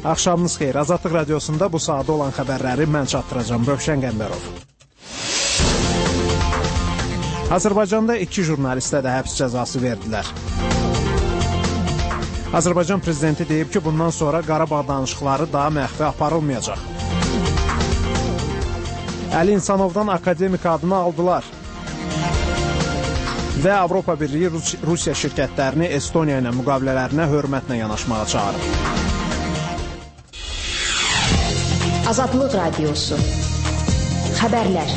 Axşamınız xeyir. Azadlıq Radiosunda bu saatda olan xəbərləri mən çatdıracağım. Rövşən Qəmbərov. Azərbaycanda 2 jurnalistə də həbs cəzası verdilər. Azərbaycan prezidenti deyib ki, bundan sonra Qarabağ danışıqları daha məxfi aparılmayacaq. Əli İnsanovdan akademik adını aldılar. Və Avropa Birliyi Rusiya şirkətlərini Estoniya ilə müqavilələrinə hörmətlə yanaşmağa çağırır. Azadlıq Radiosu. Xəbərlər.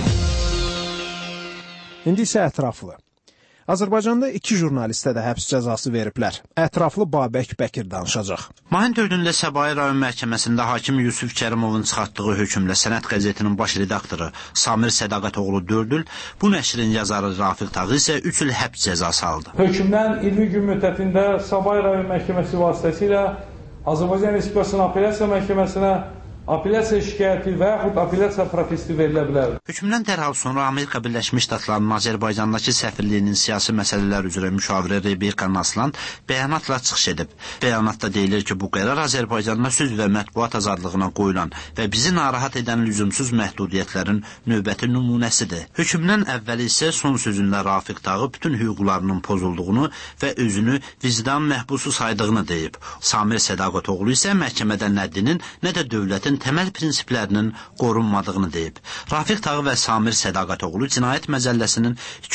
İndi isə ətraflı. Azərbaycanda 2 jurnalistə də həbs cəzası veriblər. Ətraflı Babək Bəkir danışacaq. Mayın 4-də Səbail rayon məhkəməsində hakim Yusuf Kərimovun çıxartdığı hökmlə Sənət qəzetinin baş redaktoru Samir Sədaqətoğlu 4 il, bu nəşrin yazarı Rafiq Tağı isə 3 il həbs cəzası aldı. Hökmdən 20 gün müddətində Səbail rayon məhkəməsi vasitəsilə Azərbaycan Respublikasının Apellyasiya Məhkəməsinə apellyasiya şikayəti və yaxud apellyasiya protesti verilə bilər. Hökmdən dərhal sonra Amerika Birləşmiş Ştatlarının Azərbaycandakı səfirliyinin siyasi məsələlər üzrə müşaviri Rebecca Naslan bəyanatla çıxış edib. Bəyanatda deyilir ki, bu qərar Azərbaycanda söz və mətbuat azadlığına qoyulan və bizi narahat edən lüzumsuz məhdudiyyətlərin növbəti nümunəsidir. Hökmdən əvvəli isə son sözündə Rafiq Tağı bütün hüquqlarının pozulduğunu və özünü vicdan məhbusu saydığını deyib. Samir Sədaqətoğlu isə məhkəmədə nə dinin, nə də dövlətin təməl prinsiplərinin qorunmadığını deyib. Rafiq Tağı və Samir Sədaqətoğlu Cinayət Məcəlləsinin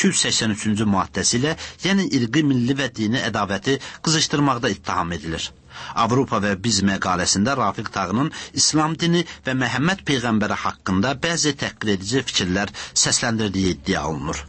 283-cü maddəsi ilə, yəni irqi, milli və dini ədavəti qızışdırmaqda ittiham edilir. Avropa və Biz məqaləsində Rafiq Tağının İslam dini və Məhəmməd Peyğəmbəri haqqında bəzi təhqir edici fikirlər səsləndirdiyi iddia olunur.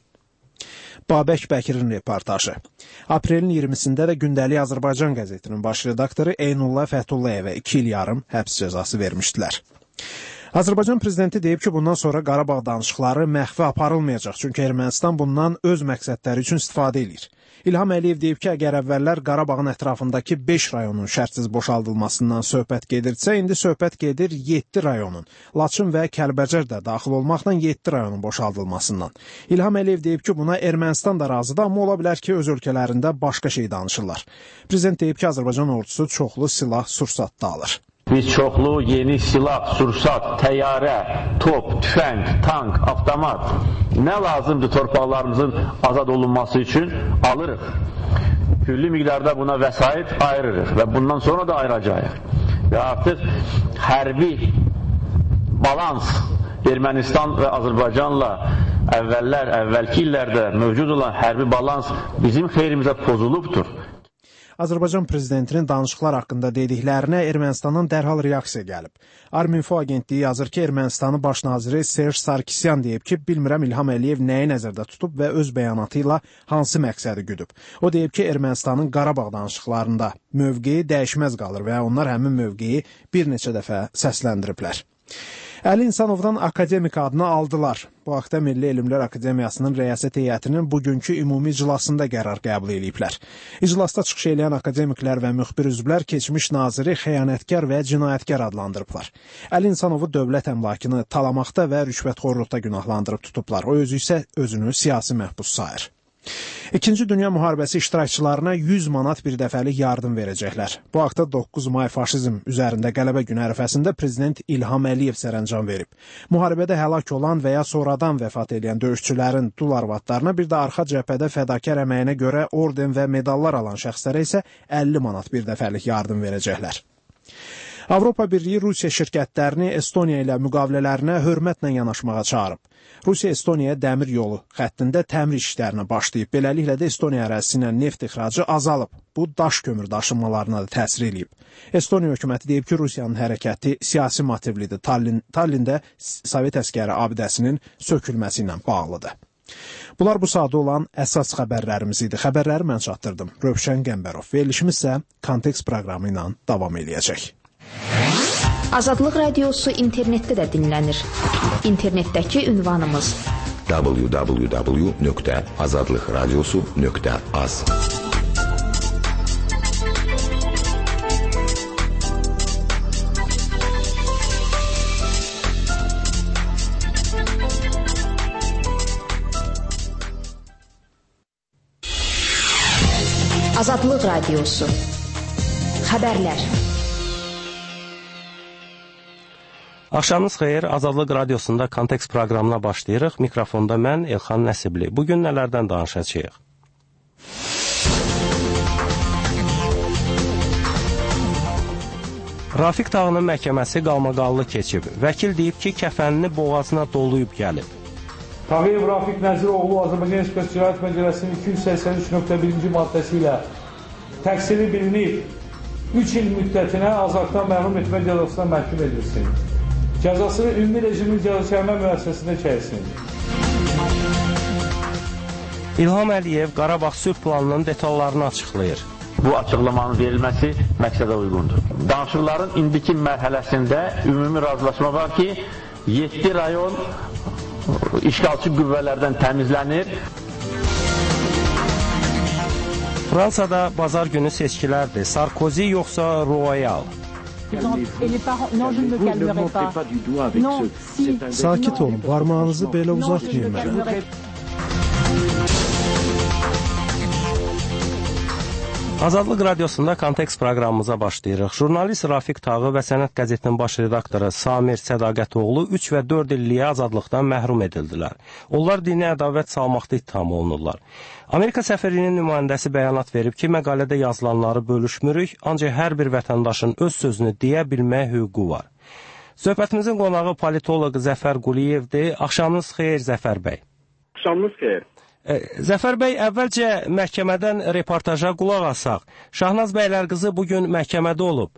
Babək Bəkirin reportajı. Aprelin 20-sində də Gündəlik Azərbaycan qəzetinin baş redaktoru Eynullah Fətullayevə 2 il yarım həbs cəzası vermişdilər. Azərbaycan prezidenti deyib ki, bundan sonra Qarabağ danışıqları məxfi aparılmayacaq, çünki Ermənistan bundan öz məqsədləri üçün istifadə edir. İlham Əliyev deyib ki, əgər əvvəllər Qarabağın ətrafındakı 5 rayonun şərtsiz boşaldılmasından söhbət gedirsə, indi söhbət gedir 7 rayonun, Laçın və Kəlbəcər də daxil olmaqla 7 rayonun boşaldılmasından. İlham Əliyev deyib ki, buna Ermənistan da razıdır, amma ola bilər ki, öz ölkələrində başqa şey danışırlar. Prezident deyib ki, Azərbaycan ordusu çoxlu silah sursat da alır. Biz çoxlu yeni silah, sursat, təyyarə, top, tüfəng, tank, avtomat nə lazımdır torpaqlarımızın azad olunması üçün alırıq. Külli miqdarda buna vəsait ayırırıq və bundan sonra da ayıracağıq. Və artıq hərbi balans Ermənistan və Azərbaycanla əvvəlki illərdə mövcud olan hərbi balans bizim xeyrimizə pozulubdur. Azərbaycan prezidentinin danışıqlar haqqında dediklərinə Ermənistanın dərhal reaksiya gəlib. Arminfo agentliyi yazır ki, Ermənistanın baş naziri Serj Sarkisyan deyib ki, bilmirəm İlham Əliyev nəyi nəzərdə tutub və öz bəyanatı ilə hansı məqsədi güdüb. O deyib ki, Ermənistanın Qarabağ danışıqlarında mövqeyi dəyişməz qalır və onlar həmin mövqeyi bir neçə dəfə səsləndiriblər. Əli İnsanovdan akademik adını aldılar. Bu haqda Milli Elmlər Akademiyasının rəyasət heyətinin bugünkü ümumi iclasında qərar qəbul ediblər. İclasda çıxış edən akademiklər və müxbir üzvlər keçmiş naziri xəyanətkar və cinayətkar adlandırıblar. Əli İnsanovu dövlət əmlakını talamaqda və rüşvətxorluqda günahlandırıb tutublar. O özü isə özünü siyasi məhbus sayır. İkinci Dünya Müharibəsi iştirakçılarına 100 manat bir dəfəlik yardım verəcəklər. Bu haqda 9 may faşizm üzərində qələbə günü ərəfəsində prezident İlham Əliyev sərəncam verib. Müharibədə həlak olan və ya sonradan vəfat edən döyüşçülərin dul arvadlarına, bir də arxa cəbhədə fədakar əməyinə görə orden və medallar alan şəxslərə isə 50 manat bir dəfəlik yardım verəcəklər. Avropa Birliyi Rusiya şirkətlərini Estoniya ilə müqavilələrinə hörmətlə yanaşmağa çağırıb. Rusiya Estoniyaya dəmir yolu xəttində təmir işlərinə başlayıb. Beləliklə də Estoniya ərazisi ilə neft ixracı azalıb. Bu, daş kömür daşınmalarına da təsir edib. Estoniya hökuməti deyib ki, Rusiyanın hərəkəti siyasi motivlidir. Tallində Sovet əskəri abidəsinin sökülməsi ilə bağlıdır. Bunlar bu saatda olan əsas xəbərlərimiz idi. Xəbərləri mən çatdırdım. Rövşən Qəmbərov. Verilişimiz isə Kontekst proqramı ilə davam edəcək. Azadlıq Radiosu internetdə də dinlənir. İnternetdəki ünvanımız www.azadlıqradiosu.az. Azadlıq Radiosu. Xəbərlər. Axşamınız xeyir, Azadlıq Radiosunda Kontekst proqramına başlayırıq. Mikrofonda mən, Elxan Nəsibli. Bugün nələrdən danışacağıq? Rafiq Tağının məhkəməsi qalmaqallı keçib. Vəkil deyib ki, kəfənini boğazına dolayıb gəlib. Tağıyev Rafiq Nəziroğlu Azərbaycan Respublikası Cinayət Məcəlləsinin 283.1-ci maddəsi ilə təqsiri bilinib 3 il müddətinə azadlıqdan məhrum etmə cəzasına məhkum edilsin. Cəzasını ümumi rejimin cəzaçəkmə müəssisəsində çəksin. İlham Əliyev Qarabağ sülh planının detallarını açıqlayır. Bu açıqlamanın verilməsi məqsədə uyğundur. Danışıqların indiki mərhələsində ümumi razılaşma var ki, 7 rayon işğalçı qüvvələrdən təmizlənir. Fransada bazar günü seçkilərdir. Sarkozy yoxsa Royal? Sakit olun, parmağınızı belə uzatmayın mənə. Azadlıq Radiosunda Kontekst proqramımıza başlayırıq. Jurnalist Rafiq Tağı və Sənət qəzetinin baş redaktoru Samir Sədaqətoğlu 3 və 4 illiyə azadlıqdan məhrum edildilər. Onlar dini ədavət salmaqda ittiham olunurlar. Amerika səfirliyinin nümayəndəsi bəyanat verib ki, məqalədə yazılanları bölüşmürük, ancaq hər bir vətəndaşın öz sözünü deyə bilmək hüququ var. Söhbətimizin qonağı politoloq Zəfər Quliyevdir. Axşamınız xeyir, Zəfər bəy. Axşamınız xeyir. Zəfər bəy, əvvəlcə məhkəmədən reportaja qulaq asaq. Şahnaz bəylər qızı bugün məhkəmədə olub.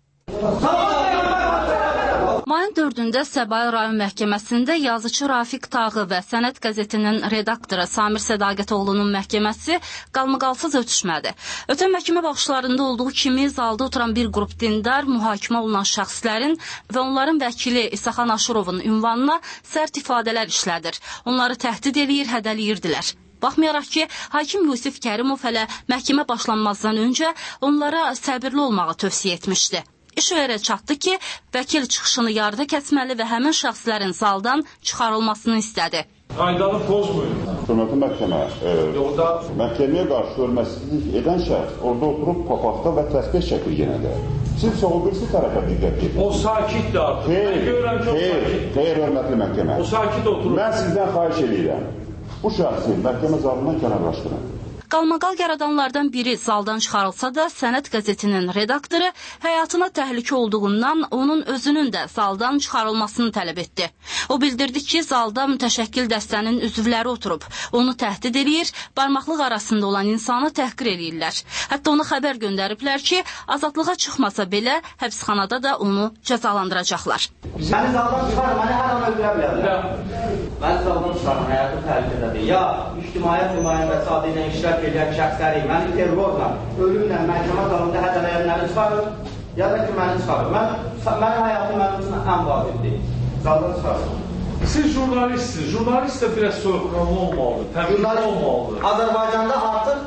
Mayın 4-də Səbail rayon məhkəməsində yazıcı Rafiq Tağı və Sənət qəzetinin redaktoru Samir Sədaqətoğlunun məhkəməsi qalmaqalsız ötüşmədi. Ötən məhkəmə baxışlarında olduğu kimi zalda oturan bir qrup dindar mühakimə olunan şəxslərin və onların vəkili İsaxan Aşırovun ünvanına sərt ifadələr işlədir. Onları təhdid eləyir, hədəliyirdilər. Baxmayaraq ki, hakim Yusif Kərimov hələ məhkəmə başlanmazdan öncə onlara səbirli olmağı tövsiyə etmişdi. İş o yerə çatdı ki, vəkil çıxışını yarıda kəsməli və həmin şəxslərin zaldan çıxarılmasını istədi. Qaydanı pozmayın. Hörmətli məhkəmə, məhkəməyə qarşı hörmətsizlik edən şəxs orada oturub papaqda və təsbih çəkir yenə də. Siz o birisi tərəfə diqqət edin. O sakitdir artıq. Xeyr, hörmətli məhkəmə. O sakit oturur. Mən sizdən xahiş edirəm. Bu şəxsi məhkəmə zalından kənarlaşdırın. Qalmaqal yaradanlardan biri zaldan çıxarılsa da, Sənət qəzetinin redaktoru həyatına təhlükə olduğundan onun özünün də zaldan çıxarılmasını tələb etdi. O bildirdi ki, zalda mütəşəkkil dəstənin üzvləri oturub. Onu təhdid edir, barmaqlıq arasında olan insanı təhqir edirlər. Hətta ona xəbər göndəriblər ki, azadlığa çıxmasa belə, həbsxanada da onu cəzalandıracaqlar. Məni zaldan çıxarın, məni hər an öldürə bilərlər. Məni zaldan çıxarın, həyatı təhlükədədir. Ya, ictimaiyyət nümayəndəsi adı ilə işlər edən şəxsləri, məni terrorla, ölümlə məhkəmə zalında hədələyənləri çıxarır, ya da ki, məni çıxarır. Mənim həyatım mənim üçün ən vacibdir. Zaldan çıxarır. Siz jurnalistsiniz. Jurnalist də biraz soyuqqanlı olmalıdır, təmizli olmalıdır. Azərbaycanda artıq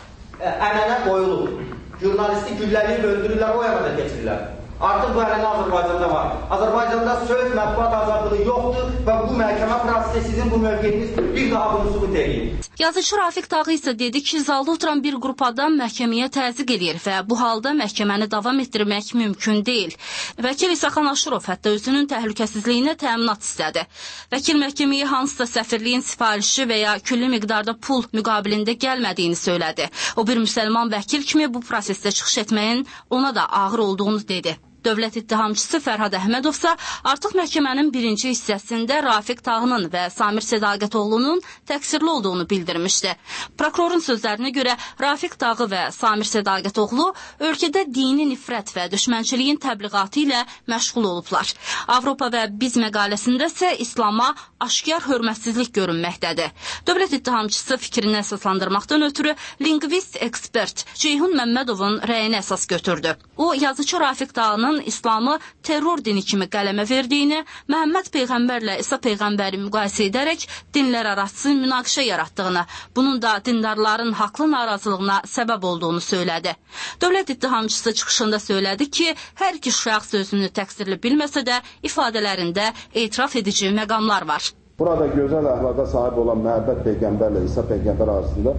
ənənə qoyulur. Jurnalisti gülləliyib öldürürlər, o yana da keçirlər. Artıq bu ənənə Azərbaycanda var. Azərbaycanda söz, mətbuat azadlığı yoxdur və bu məhkəmə prosesi sizin bu mövqeyiniz bir daha bunu sübut edir. Yazıcı Rafiq Tağı isə dedi ki, zalda oturan bir qrup adam məhkəməyə təzyiq edir və bu halda məhkəməni davam etdirmək mümkün deyil. Vəkil İsaxan Aşırov hətta özünün təhlükəsizliyinə təminat istədi. Vəkil məhkəməyə hansısa səfirliyin sifarişi və ya külli miqdarda pul müqabilində gəlmədiyini söylədi. O bir müsəlman vəkil kimi bu prosesdə çıxış etməyin ona da ağır olduğunu dedi. Dövlət ittihamçısı Fərhad Əhmədovsa artıq məhkəmənin birinci hissəsində Rafiq Tağının və Samir Sədaqətoğlunun təqsirli olduğunu bildirmişdi. Prokurorun sözlərinə görə Rafiq Tağı və Samir Sədaqətoğlu ölkədə dini nifrət və düşmənçiliyin təbliğatı ilə məşğul olublar. Avropa və Biz məqaləsində isə İslama aşkar hörmətsizlik görünməkdədir. Dövlət ittihamçısı fikrini əsaslandırmaqdan ötürü lingvist ekspert Ceyhun Məmmədovun rəyini əsas götürdü. O, yazıcı Rafiq Tağının İslamı terror dini kimi qələmə verdiyini, Məhəmməd Peyğəmbərlə İsa Peyğəmbəri müqayisə edərək dinlər arası münaqişə yaratdığını, bunun da dindarların haqlı narazılığına səbəb olduğunu söylədi. Dövlət ittihamçısı çıxışında söylədi ki, hər iki şəxs özünü təqsirli bilməsə də ifadələrində etiraf edici məqamlar var. Burada gözəl əxlaqa sahib olan Məhəmməd Peyğəmbərlə İsa Peyğəmbər arasında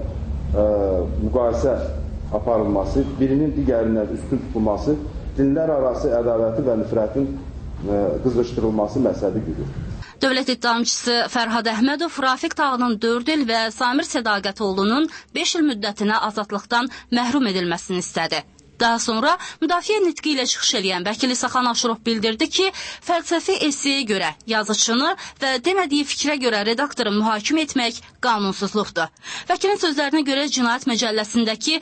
müqayisə aparılması, birinin digərindən üstün tutulması, dinlər arası ədaləti və nifrətin qızışdırılması məqsədi güdür. Dövlət ittihamçısı Fərhad Əhmədov Rafiq Tağının 4 il və Samir Sədaqətoğlu'nun 5 il müddətinə azadlıqdan məhrum edilməsini istədi. Daha sonra müdafiə nitqi ilə çıxış edən vəkil İsaxan Aşurov bildirdi ki, fəlsəfi esseyə görə yazıçını və demədiyi fikrə görə redaktoru mühakimə etmək qanunsuzluqdur. Vəkilin sözlərinə görə Cinayət Məcəlləsindəki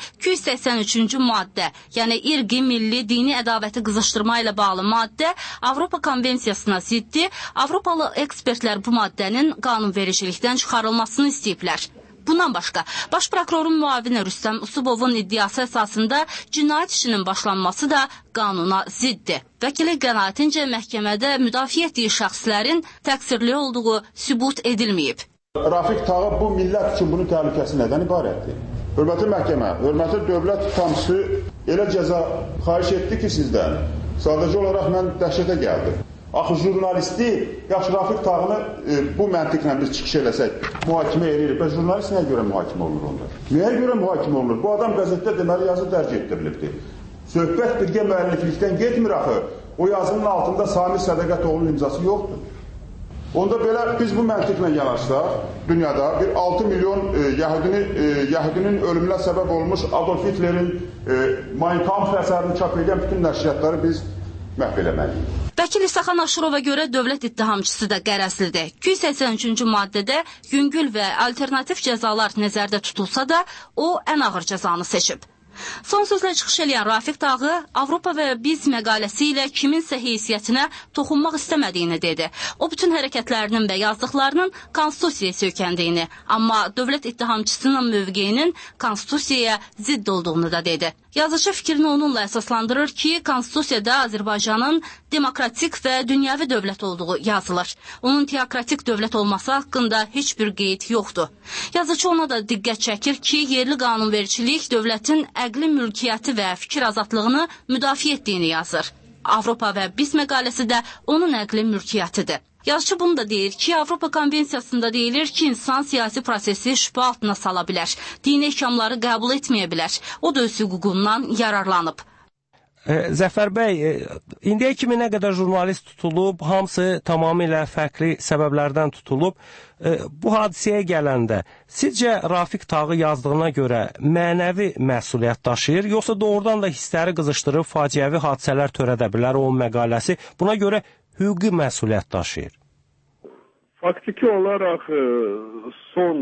283-cü maddə, yəni irqi, milli, dini ədavəti qızışdırma ilə bağlı maddə Avropa Konvensiyasına ziddi, Avropalı ekspertlər bu maddənin qanunvericilikdən çıxarılmasını istəyiblər. Bundan başqa, Baş prokurorun müavini Rüstəm Usubovun iddiası əsasında cinayət işinin başlanması da qanuna ziddir. Vəkili qənaətincə məhkəmədə müdafiə etdiyi şəxslərin təqsirli olduğu sübut edilməyib. Rafiq Tağı bu millət üçün bunun təhlükəsi nədən ibarətdir? Hörmətli məhkəmə, hörmətli dövlət ittihamçısı elə cəza xahiş etdi ki sizdən. Sadəcə olaraq mən dəhşətə gəldim. Axı jurnalisti, yaxşı Rafiq Tağını bu məntiqlə biz çıxış eləsək, mühakimə edirik. Və jurnalist nəyə görə mühakimə olunur onda? Nəyə görə mühakimə olunur? Bu adam qəzetdə deməli yazı dərc etdirilibdir. Söhbət birgə müəlliflikdən getmir axı. O yazının altında Samir Sədaqətoğlu'nun imzası yoxdur. Onda belə biz bu məntiqlə yanaşsaq, dünyada bir 6 milyon Yəhudinin ölümünə səbəb olmuş Adolf Hitlerin Mein Kampf əsərini çap edən bütün nəşriyyatları biz məhv eləməliyik. Vəkil İsaxan Aşurova görə dövlət ittihamçısı da qərəzlidir. 283-cü maddədə yüngül və alternativ cəzalar nəzərdə tutulsa da, o ən ağır cəzanı seçib. Son sözlə çıxış edən Rafiq Tağı Avropa və Biz məqaləsi ilə kiminsə heysiyyətinə toxunmaq istəmədiyini dedi. O bütün hərəkətlərinin və yazdıqlarının konstitusiyaya söykəndiyini, amma dövlət ittihamçısının mövqeyinin konstitusiyaya zidd olduğunu da dedi. Yazıcı fikrini onunla əsaslandırır ki, konstitusiyada Azərbaycanın demokratik və dünyəvi dövlət olduğu yazılır. Onun teokratik dövlət olması haqqında heç bir qeyd yoxdur. Yazıcı ona da diqqət çəkir ki, yerli qanunvericilik dövlətin əqli mülkiyyəti və fikir azadlığını müdafiə etdiyini yazır. Avropa və Biz məqaləsi də onun əqli mülkiyyətidir. Yazıcı bunu da deyir ki, Avropa Konvensiyasında deyilir ki, insan siyasi prosesi şübhə altına sala bilər, dini ehkamları qəbul etməyə bilər. O da öz hüququndan yararlanıb. Zəfər bəy, indiyə kimi nə qədər jurnalist tutulub, hamısı tamamilə fərqli səbəblərdən tutulub. Bu hadisəyə gələndə, sizcə Rafiq Tağı yazdığına görə mənəvi məsuliyyət daşıyır, yoxsa doğrudan da hissləri qızışdırıb faciəvi hadisələr törədə bilər o məqaləsi, buna görə hüquqi məsuliyyət daşıyır? Faktiki olaraq son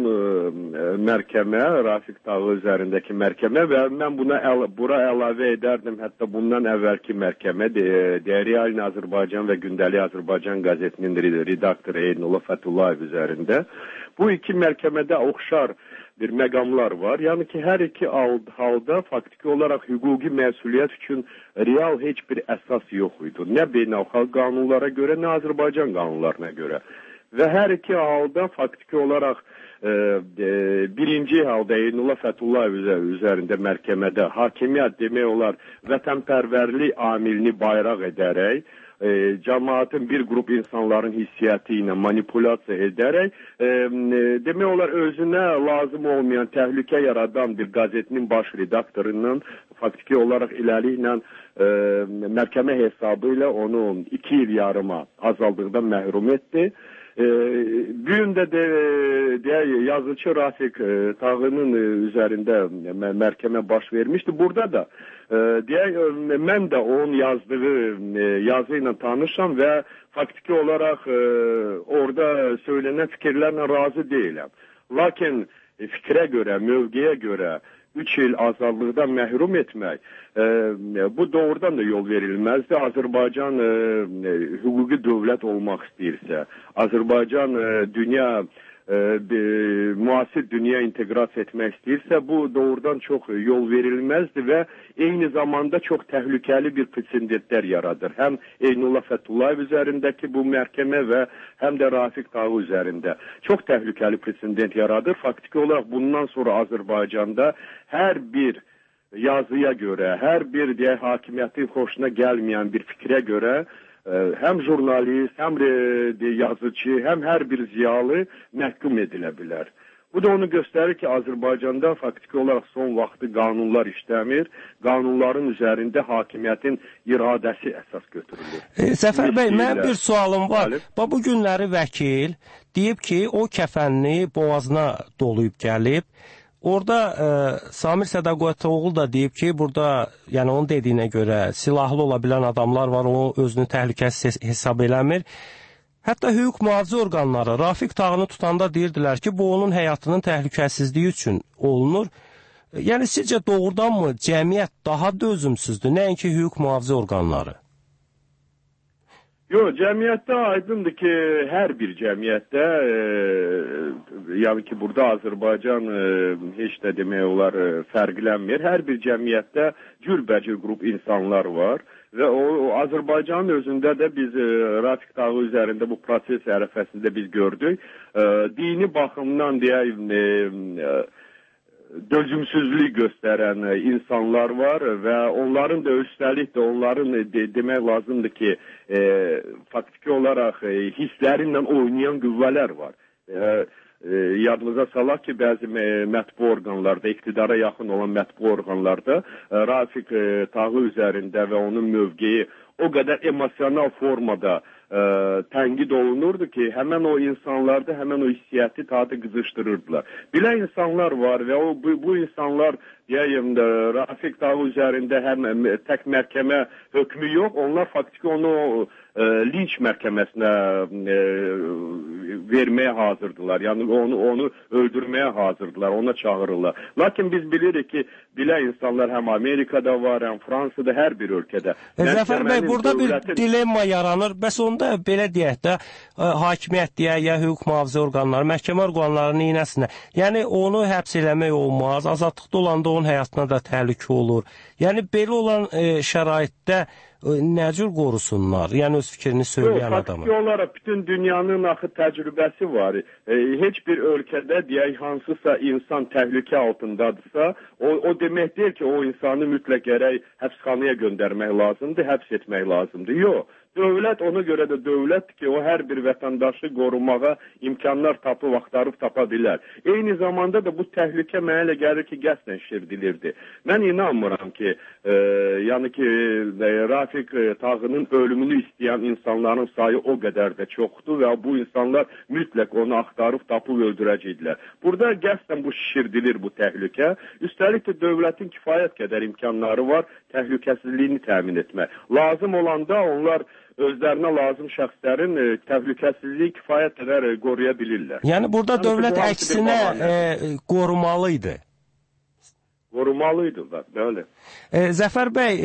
məhkəmə, Rafiq Tağı üzərindəki məhkəmə və mən bura əlavə edərdim, hətta bundan əvvəlki məhkəmə, Real Azərbaycan və Gündəlik Azərbaycan qəzetinin redaktoru Eynullah Fətullayev üzərində. Bu iki məhkəmədə oxşar bir məqamlar var. Yəni ki, hər iki halda faktiki olaraq hüquqi məsuliyyət üçün real heç bir əsas yox idi. Nə beynəlxalq qanunlara görə, nə Azərbaycan qanunlarına görə. Və hər iki halda faktiki olaraq birinci halda Eynullah Fətullayev üzərində məhkəmədə hakimiyyət demək olar vətənpərvərlik amilini bayraq edərək, cəmaatın bir qrup insanların hissiyyəti ilə manipulasiya edərək, demək olar özünə lazım olmayan təhlükə yaradan bir qəzetinin baş redaktorundan faktiki olaraq iləliklə məhkəmə hesabı ilə onu 2 il yarıma azaldıqdan məhrum etdi. Bu gün də yazıcı Rafiq Tağının üzərində məhkəmə baş vermişdi. Burada da mən də onun yazdığı yazı ilə tanışam və faktiki olaraq orada söylənən fikirlərlə razı deyiləm. Lakin fikrə görə, mövqeyə görə 3 il azadlıqdan məhrum etmək, bu doğrudan da yol verilməzdir. Azərbaycan hüquqi dövlət olmaq istəyirsə, Azərbaycan müasir dünya inteqrasiya etmək istəyirsə, bu doğrudan çox yol verilməzdir və eyni zamanda çox təhlükəli bir presendentlər yaradır. Həm Eynullah Fətullayev üzərindəki bu məhkəmə və həm də Rafiq Tağı üzərində çox təhlükəli presendent yaradır. Faktiki olaraq bundan sonra Azərbaycanda hər bir yazıya görə, hər bir hakimiyyətin xoşuna gəlməyən bir fikrə görə həm jurnalist, həm yazıcı, həm hər bir ziyalı məhkum edilə bilər. Bu Bu da onu göstərir ki, Azərbaycanda faktiki olaraq son vaxtı qanunlar işləmir, qanunların üzərində hakimiyyətin iradəsi əsas götürülür. Zəfər bəy, mənim bir sualım var. Bu günləri vəkil deyib ki, o kəfənini boğazına dolayıb gəlib. Orada Samir Sədaqətoğlu da deyib ki, burada, yəni onun dediyinə görə silahlı ola bilən adamlar var, o özünü təhlükəsiz hesab eləmir. Hətta hüquq mühafizə orqanları Rafiq Tağını tutanda deyirdilər ki, bu onun həyatının təhlükəsizliyi üçün olunur. Yəni, sizcə doğrudanmı cəmiyyət daha dözümsüzdür, nəinki hüquq mühafizə orqanları? Yox, cəmiyyətdə aydındır ki, hər bir cəmiyyətdə, yəni ki, burada Azərbaycan heç də demək olar fərqlənmir. Hər bir cəmiyyətdə cürbəcür qrup insanlar var. Və o Azərbaycanın özündə də biz Rafiq Tağı üzərində bu proses ərəfəsində biz gördük. Dini baxımdan deyək, dözümsüzlük göstərən insanlar var və onların da üstəlik də onların demək lazımdır ki, faktiki olaraq hisslərinlə oynayan qüvvələr var. Yadınıza salaq ki, bəzi mətbu orqanlarda, iqtidara yaxın olan mətbu orqanlarda Rafiq Tağı üzərində və onun mövqeyi o qədər emosional formada tənqid olunurdu ki, həmən o insanlarda həmən o hissiyyəti tadı qızışdırırdılar. Belə insanlar var və bu insanlar deyəyim, Rafiq Tağı üzərində həm tək məhkəmə hökmü yox, onlar faktiki onu linç məhkəməsinə verməyə hazırdılar. Yəni onu öldürməyə hazırdılar, ona çağırırlar. Lakin biz bilirik ki, belə insanlar həm Amerikada var, həm Fransada, hər bir ölkədə. Zəfər bəy, burada bir dilemma yaranır. Bəs onda belə deyək də, hakimiyyət deyək, ya hüquq mühafizə orqanları, məhkəmə orqanlarının iynəsinə. Yəni, onu həbs eləmək olmaz, azadlıqda olanda onun həyatına da təhlükə olur. Yəni, belə olan şəraitdə nə cür qorusunlar? Yəni, öz fikrini söyləyən adamı. Faktiki olaraq bütün dünyanın axı təcrübəsi var. Heç bir ölkədə deyək, hansısa insan təhlükə altındadırsa, o demək deyil ki, o insanı mütləq gərək həbsxanaya göndərmək lazımdır, həbs etmək lazımdır. Yox. Dövlət ona görə də dövlətdir ki, o hər bir vətəndaşı qorumağa imkanlar tapıb, axtarıb tapa bilər. Eyni zamanda da bu təhlükə mənə elə gəlir ki, qəsdən şirdilirdi. Mən inanmıram ki, yəni ki, Rafiq Tağının ölümünü istəyən insanların sayı o qədər də çoxdur və bu insanlar mütləq onu axtarıb tapıb öldürəcəkdilər. Burada qəsdən bu şirdilir bu təhlükə. Üstəlik də dövlətin kifayət qədər imkanları var təhlükəsizliyini təmin etmək. Lazım olanda onlar özlərinə lazım şəxslərin təhlükəsizliyi kifayət qədər qoruya bilirlər. Yəni, burada dövlət əksinə qorumalıydı. Qorumalıydı, bəli. Zəfər bəy,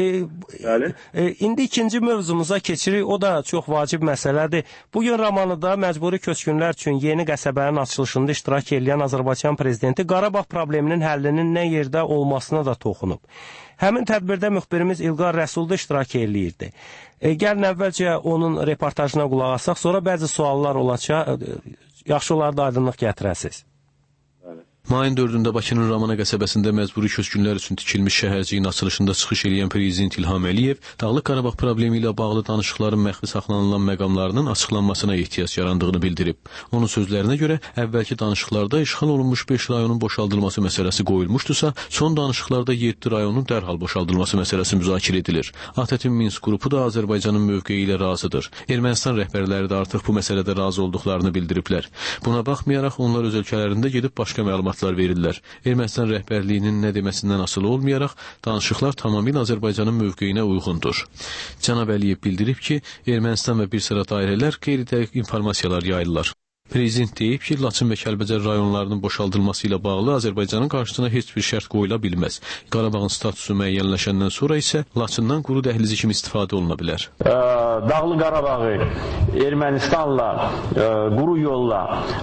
indi ikinci mövzumuza keçirik, o da çox vacib məsələdir. Bugün Ramanıda məcburi köçkünlər üçün yeni qəsəbənin açılışında iştirak edən Azərbaycan prezidenti Qarabağ probleminin həllinin nə yerdə olmasına da toxunub. Həmin tədbirdə müxbirimiz İlqar Rəsul da iştirak edirdi. Gəlin əvvəlcə onun reportajına qulaq asaq, sonra bəzi suallar olacaq, yaxşı olar da aydınlıq gətirəsiz. Mayın 4-də Bakının Ramana qəsəbəsində məcburi köçkünlər üçün tikilmiş şəhərciyin açılışında çıxış edən Prezident İlham Əliyev Dağlıq Qarabağ problemi ilə bağlı danışıqların məxfi saxlanılan məqamlarının açıqlanmasına ehtiyac yarandığını bildirib. Onun sözlərinə görə, əvvəlki danışıqlarda işğal olunmuş 5 rayonun boşaldılması məsələsi qoyulmuşdusa, son danışıqlarda 7 rayonun dərhal boşaldılması məsələsi müzakirə edilir. ATƏT-in Minsk qrupu da Azərbaycanın mövqeyi ilə razıdır. Ermənistan rəhbərləri də artıq bu məsələdə razı olduqlarını bildiriblər. Buna baxmayaraq, onlar öz ölkələrində gedib başqa məlumatlar verirlər. Ermənistan rəhbərliyinin nə deməsindən asılı olmayaraq, danışıqlar tamamilə Azərbaycanın mövqeyinə uyğundur. Cənab Əliyev bildirib ki, Ermənistan və bir sıra dairələr qeyri-dəqiq informasiyalar yayırlar. Prezident deyib ki, Laçın və Kəlbəcər rayonlarının boşaldılması ilə bağlı Azərbaycanın qarşısına heç bir şərt qoyula bilməz. Qarabağın statusu müəyyənləşəndən sonra isə Laçından quru dəhlizi kimi istifadə oluna bilər. Dağlı Qarabağı Ermənistanla quru yolla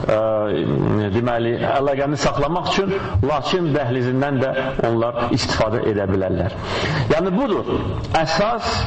deməli əlaqəni saxlamaq üçün Laçın dəhlizindən də onlar istifadə edə bilərlər. Yəni budur əsas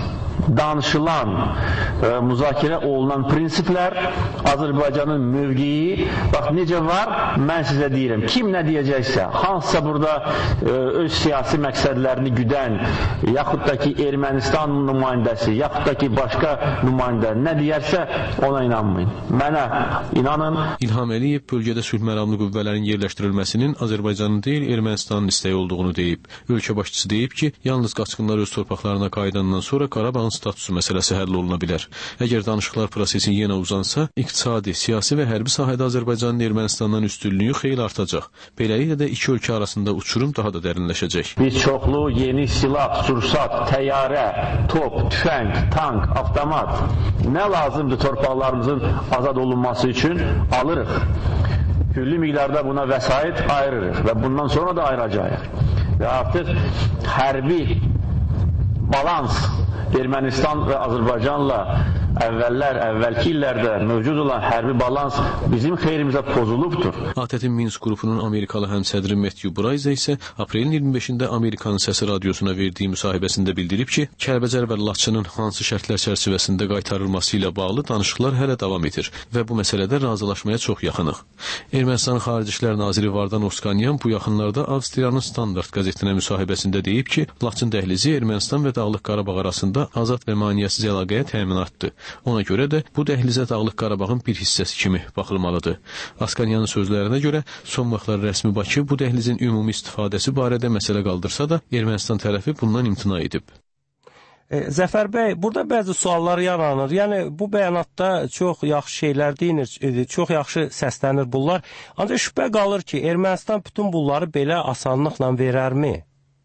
danışılan, müzakirə olunan prinsiplər, Azərbaycanın mövqeyi, bax necə var, mən sizə deyirəm, kim nə deyəcəksə, hansısa burada öz siyasi məqsədlərini güdən, yaxud da ki Ermənistan nümayəndəsi, yaxud da ki başqa nümayəndə nə deyərsə, ona inanmayın. Mənə inanın. İlham Əliyev bölgədə sülh məramlı qüvvələrin yerləşdirilməsinin Azərbaycanın deyil, Ermənistanın istəyi olduğunu deyib. Ölkə başçısı deyib ki, yalnız qaçqınlar öz torpaqlarına qayıdandan sonra Qarabağın statusu məsələsi həll oluna bilər. Əgər danışıqlar prosesi yenə uzansa, iqtisadi, siyasi və hərbi sahədə Azərbaycanın Ermənistandan üstünlüyü xeyli artacaq. Beləliklə də iki ölkə arasında uçurum daha da dərinləşəcək. Biz çoxlu yeni silah, sursat, təyyarə, top, tüfəng, tank, avtomat, nə lazımdır torpaqlarımızın azad olunması üçün alırıq. Külli miqdarda buna vəsait ayırırıq və bundan sonra da ayıracağıq. Və artıq hərbi balans Ermənistan və Azərbaycanla əvvəlki illərdə mövcud olan hərbi balans bizim xeyrimizə pozulubdur. ATƏT-in Minsk qrupunun Amerikalı həmsədri Matthew Braize isə aprelin 25-də Amerikanın Səsi radiosuna verdiyi müsahibəsində bildirib ki, Kəlbəcər və Laçının hansı şərtlər çərçivəsində qaytarılması ilə bağlı danışıqlar hələ davam edir və bu məsələdə razılaşmaya çox yaxınıq. Ermənistanın Xarici İşlər naziri Vardan Oskanyan bu yaxınlarda Avstriyanın Standart qəzetinə müsahibəsində deyib ki, Laçın dəhlizi Ermənistan və Dağlıq Qarabağ arasında azad və maneəsiz əlaqəyə təminatdır. Ona görə də bu dəhlizə Dağlıq Qarabağın bir hissəsi kimi baxılmalıdır. Askanyanın sözlərinə görə son vaxtlar rəsmi Bakı bu dəhlizin ümumi istifadəsi barədə məsələ qaldırsa da, Ermənistan tərəfi bundan imtina edib. Zəfər bəy, burada bəzi suallar yaranır. Yəni, bu bəyanatda çox yaxşı şeylər deyinir, çox yaxşı səslənir bunlar. Ancaq şübhə qalır ki, Ermənistan bütün bunları belə asanlıqla verərmi?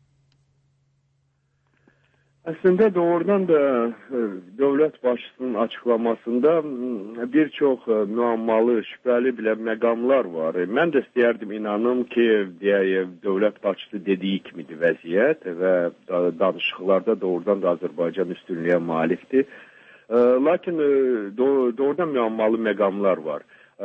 Əslində doğrudan da dövlət başçısının açıqlamasında bir çox müəmmalı, şübhəli belə məqamlar var. Mən də istəyərdim inanım ki, dövlət başçısı dediyi kimidir vəziyyət və danışıqlarda doğrudan da Azərbaycan üstünlüyə malikdir. Lakin doğrudan müəmmalı məqamlar var.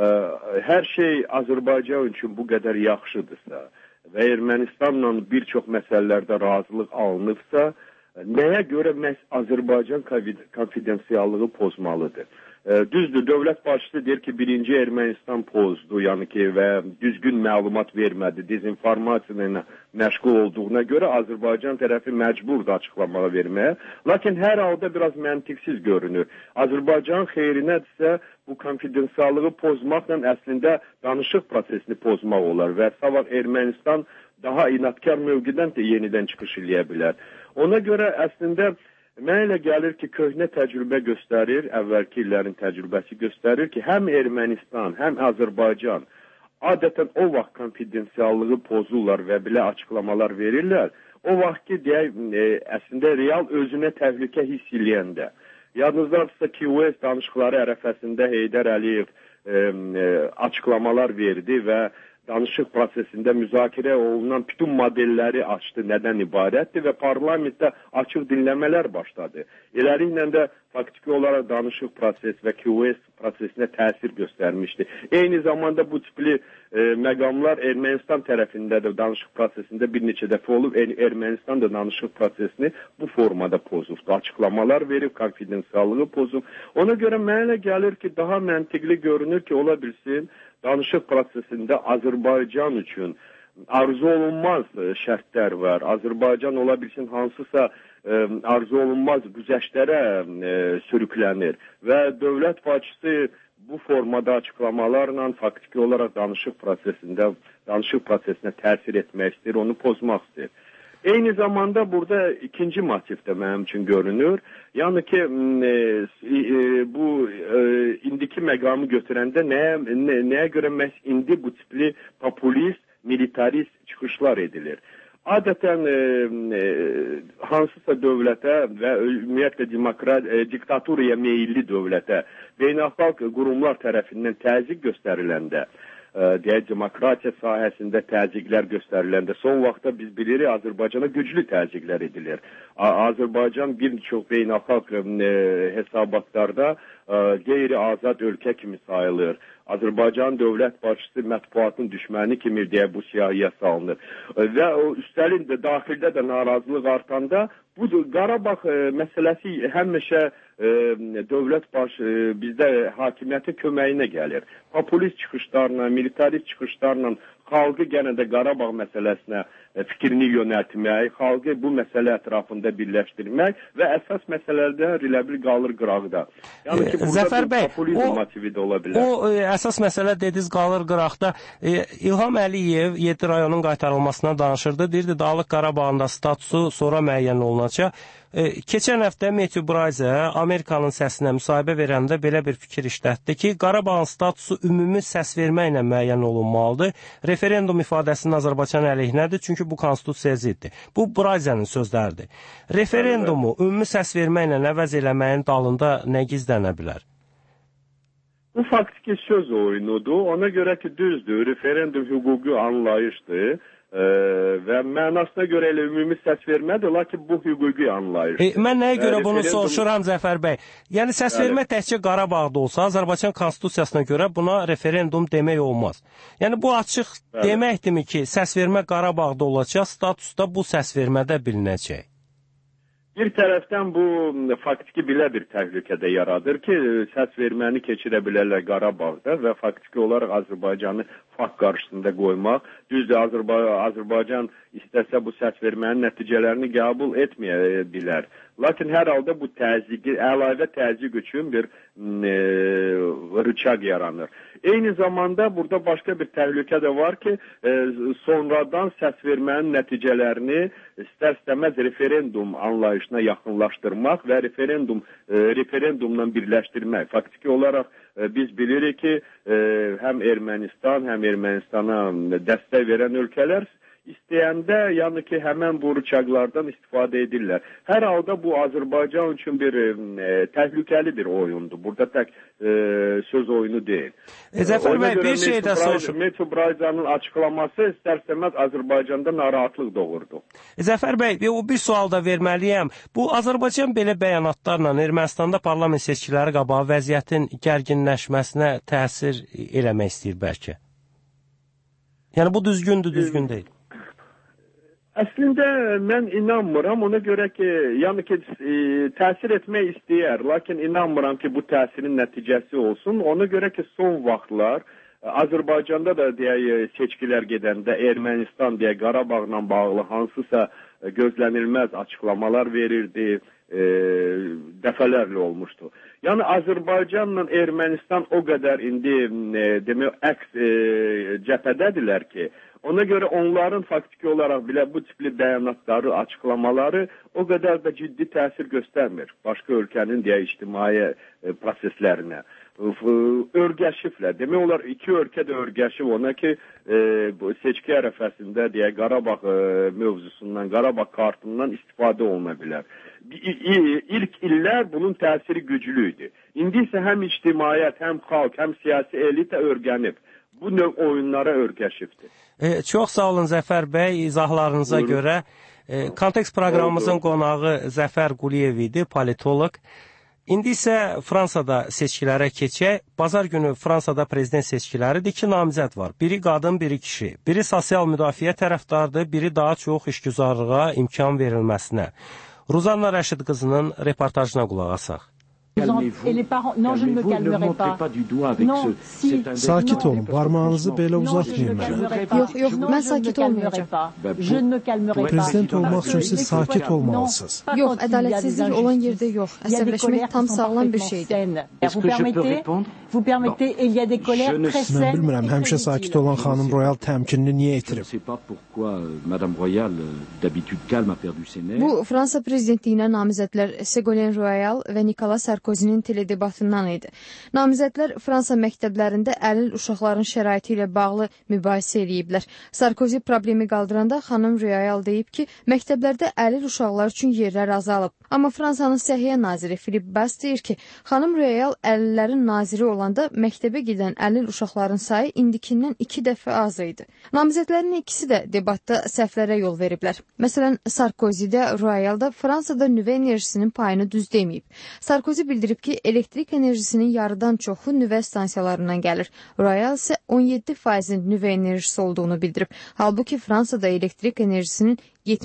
Hər şey Azərbaycan üçün bu qədər yaxşıdırsa və Ermənistanla bir çox məsələlərdə razılıq alınıbsa, nəyə görə məhz Azərbaycan konfidensiallığı pozmalıdır? Düzdür, dövlət başçısı deyir ki, birinci Ermənistan pozdu, yəni ki, və düzgün məlumat vermədi, dezinformasiya ilə məşğul olduğuna görə Azərbaycan tərəfi məcburdur açıqlamalar verməyə. Lakin hər halda biraz məntiqsiz görünür. Azərbaycan xeyrinədirsə, bu konfidensiallığı pozmaqla əslində danışıq prosesini pozmaq olar və savaq Ermənistan daha inatkar mövqedən də yenidən çıxış eləyə bilər. Ona görə əslində mənə elə gəlir ki, köhnə təcrübə göstərir, əvvəlki illərin təcrübəsi göstərir ki, həm Ermənistan, həm Azərbaycan adətən o vaxt konfidensiallığı pozurlar və belə açıqlamalar verirlər. O vaxt ki, deyək, əslində real özünə təhlükə hiss eləyəndə. Yadınızdadırsa ki, US danışıqları ərəfəsində Heydər Əliyev açıqlamalar verdi və danışıq prosesində müzakirə olunan bütün modelləri açdı, nədən ibarətdir və parlamentdə açıq dinləmələr başladı. Eləliklə də faktiki olaraq danışıq proses və QS prosesinə təsir göstərmişdi. Eyni zamanda bu tipli məqamlar Ermənistan tərəfində də danışıq prosesində bir neçə dəfə olub, Ermənistan da danışıq prosesini bu formada pozubdu. Açıqlamalar verib, konfidensiallığı pozub. Ona görə mənə gəlir ki, daha məntiqli görünür ki, ola bilsin, danışıq prosesində Azərbaycan üçün arzu olunmaz şərtlər var. Azərbaycan ola bilsin hansısa arzu olunmaz güzəştlərə sürüklənir və dövlət başçısı bu formada açıqlamalarla faktiki olaraq danışıq prosesinə təsir etmək istəyir, onu pozmaq istəyir. Eyni zamanda burada ikinci motiv də mənim üçün görünür. Yəni ki, bu indiki məqamı götürəndə nəyə görə məhz indi bu tipli populist, militarist çıxışlar edilir? Adətən hansısa dövlətə və ümumiyyətlə diktaturaya meyilli dövlətə beynəlxalq qurumlar tərəfindən təzyiq göstəriləndə, deyək, demokratiya sahəsində təzyiqlər göstəriləndə, son vaxtda biz bilirik, Azərbaycana güclü təzyiqlər edilir. Azərbaycan bir çox beynəlxalq hesabatlarda qeyri-azad ölkə kimi sayılır. Azərbaycan dövlət başçısı mətbuatın düşməni kimi deyə bu siyahıya salınır. Və üstəlik də daxildə də narazılıq artanda bu Qarabağ məsələsi həmişə dövlət bizdə hakimiyyətin köməyinə gəlir. Populist çıxışlarla, militarist çıxışlarla xalqı yenə də Qarabağ məsələsinə fikrini yönəltmək, xalqı bu məsələ ətrafında birləşdirmək və əsas məsələlərdə elə bil qalır qıraqda. Yəni ki, Zəfər bəy, populizm motivi də ola bilər. O əsas məsələ dediniz qalır qıraqda. İlham Əliyev 7 rayonun qaytarılmasına danışırdı. Deyirdi, Dağlıq Qarabağın da statusu sonra müəyyən olunacaq. Keçən həftə Matthew Bryce Amerikanın səsinə müsahibə verəndə belə bir fikir işlətdi ki, Qarabağın statusu ümumi səs verməklə müəyyən olunmalıdır. Referendum ifadəsinin Azərbaycan əleyhinədir, çünki bu konstitusiyaya ziddir. Bu Bryce'nin sözləridir. Referendumu ümumi səs verməklə əvəz eləməyin dalında nə gizlənə bilər? Bu faktiki söz oyunudur. Ona görə ki, düzdür, referendum hüquqi anlayışdır. Və mənasına görə elə ümumi səs vermədir, lakin bu hüquqi anlayışdır. Mən nəyə görə bunu soruşuram Zəfər bəy? Yəni səs vermə təkcə Qarabağda olsa, Azərbaycan konstitusiyasına görə buna referendum demək olmaz. Yəni bu açıq deməkdirmi ki, səs vermə Qarabağda olacaq, statusda bu səs vermədə bilinəcək? Bir tərəfdən bu faktiki belə bir təhlükədə yaradır ki, səs verməni keçirə bilərlər Qarabağda və faktiki olaraq Azərbaycanı fakt qarşısında qoymaq. Düzdür, Azərbaycan istəsə bu səs vermənin nəticələrini qəbul etməyə bilər. Lakin hər halda bu əlavə təzyiq üçün bir rıçaq yaranır. Eyni zamanda burada başqa bir təhlükə də var ki, sonradan səs vermənin nəticələrini istər-istəməz referendum anlayışına yaxınlaşdırmaq və referendumla birləşdirmək. Faktiki olaraq biz bilirik ki, həm Ermənistan, həm Ermənistana dəstək verən ölkələr istəyəndə, yəni ki, həmən bu rıçaqlardan istifadə edirlər. Hər halda bu Azərbaycan üçün bir təhlükəli bir oyundur. Burada tək söz oyunu deyil. Zəfər bəy, bir şey də soruşum. Matthew Bryce'ın açıqlaması istər-istəməz Azərbaycanda narahatlıq doğurdu. Zəfər bəy, bir sual da verməliyəm. Bu Azərbaycan belə bəyanatlarla Ermənistanda parlament seçkiləri qabağı vəziyyətin gərginləşməsinə təsir eləmək istəyir bəlkə? Yəni bu düzgündür, düzgün deyil. Əslində mən inanmıram, ona görə ki, yəni ki, təsir etmək istəyər, lakin inanmıram ki, bu təsirin nəticəsi olsun. Ona görə ki, son vaxtlar Azərbaycanda da deyək, seçkilər gedəndə Ermənistan deyək, Qarabağla bağlı hansısa gözlənilməz açıqlamalar verirdi, dəfələrlə olmuşdu. Yəni Azərbaycanla Ermənistan o qədər indi demək əks cəbhədədirlər ki, ona görə onların faktiki olaraq belə bu tipli bəyanatları, açıqlamaları o qədər də ciddi təsir göstərmir başqa ölkənin deyək ictimai proseslərinə. Örgəşiflə, demək olar iki ölkə də örgəşif ona ki, seçki ərəfəsində deyək Qarabağ mövzusundan, Qarabağ kartından istifadə oluna bilər. İlk illər bunun təsiri güclü idi. İndi isə həm ictimaiyyət, həm xalq, həm siyasi elitə örgənib. Bu növ oyunlara örgəşibdir. Çox sağ olun Zəfər bəy, izahlarınıza görə. Kontekst proqramımızın qonağı Zəfər Quliyev idi, politoloq. İndi isə Fransada seçkilərə keçək. Bazar günü Fransada prezident seçkiləridir. 2 namizəd var. Biri qadın, biri kişi. Biri sosial müdafiə tərəfdardır, biri daha çox işgüzarlığa imkan verilməsinə. Ruzanna Rəşid qızının reportajına qulaq asaq. Sakit olun, parmağınızı belə uzatmayın mənə. Yox, mən sakit olmayacağım. Prezident olmaq üçün siz sakit olmalısınız. Yox, ədalətsizlik olan yerdə yox. Əsəbləşmək tam sağlam bir şeydir. Mən bilmirəm, həmişə sakit olan xanım Royal təmkinini niyə itirib? Bu, Fransa prezidentliyinə namizədlər Ségolène Royal və Nicolas Sarkozinin teledebatından idi. Namizədlər Fransa məktəblərində əlil uşaqların şəraiti ilə bağlı mübahisə eləyiblər. Sarkozy problemi qaldıranda xanım Royal deyib ki, məktəblərdə əlil uşaqlar üçün yerlər azalıb. Amma Fransanın Səhiyyə naziri Philippe Bas deyir ki, xanım Royal 50-lərin naziri olanda məktəbə gedən əlil uşaqların sayı indikindən 2 dəfə az idi. Namizədlərin ikisi də debatda səhvlərə yol veriblər. Məsələn, Sarkozy'də, Royal'da Fransada nüvə enerjisinin payını düz deməyib. Sarkozy bildirib ki, elektrik enerjisinin yarıdan çoxu nüvə stansiyalarından gəlir. Royal isə 17%-in nüvə enerjisi olduğunu bildirib. Halbuki Fransada elektrik enerjisinin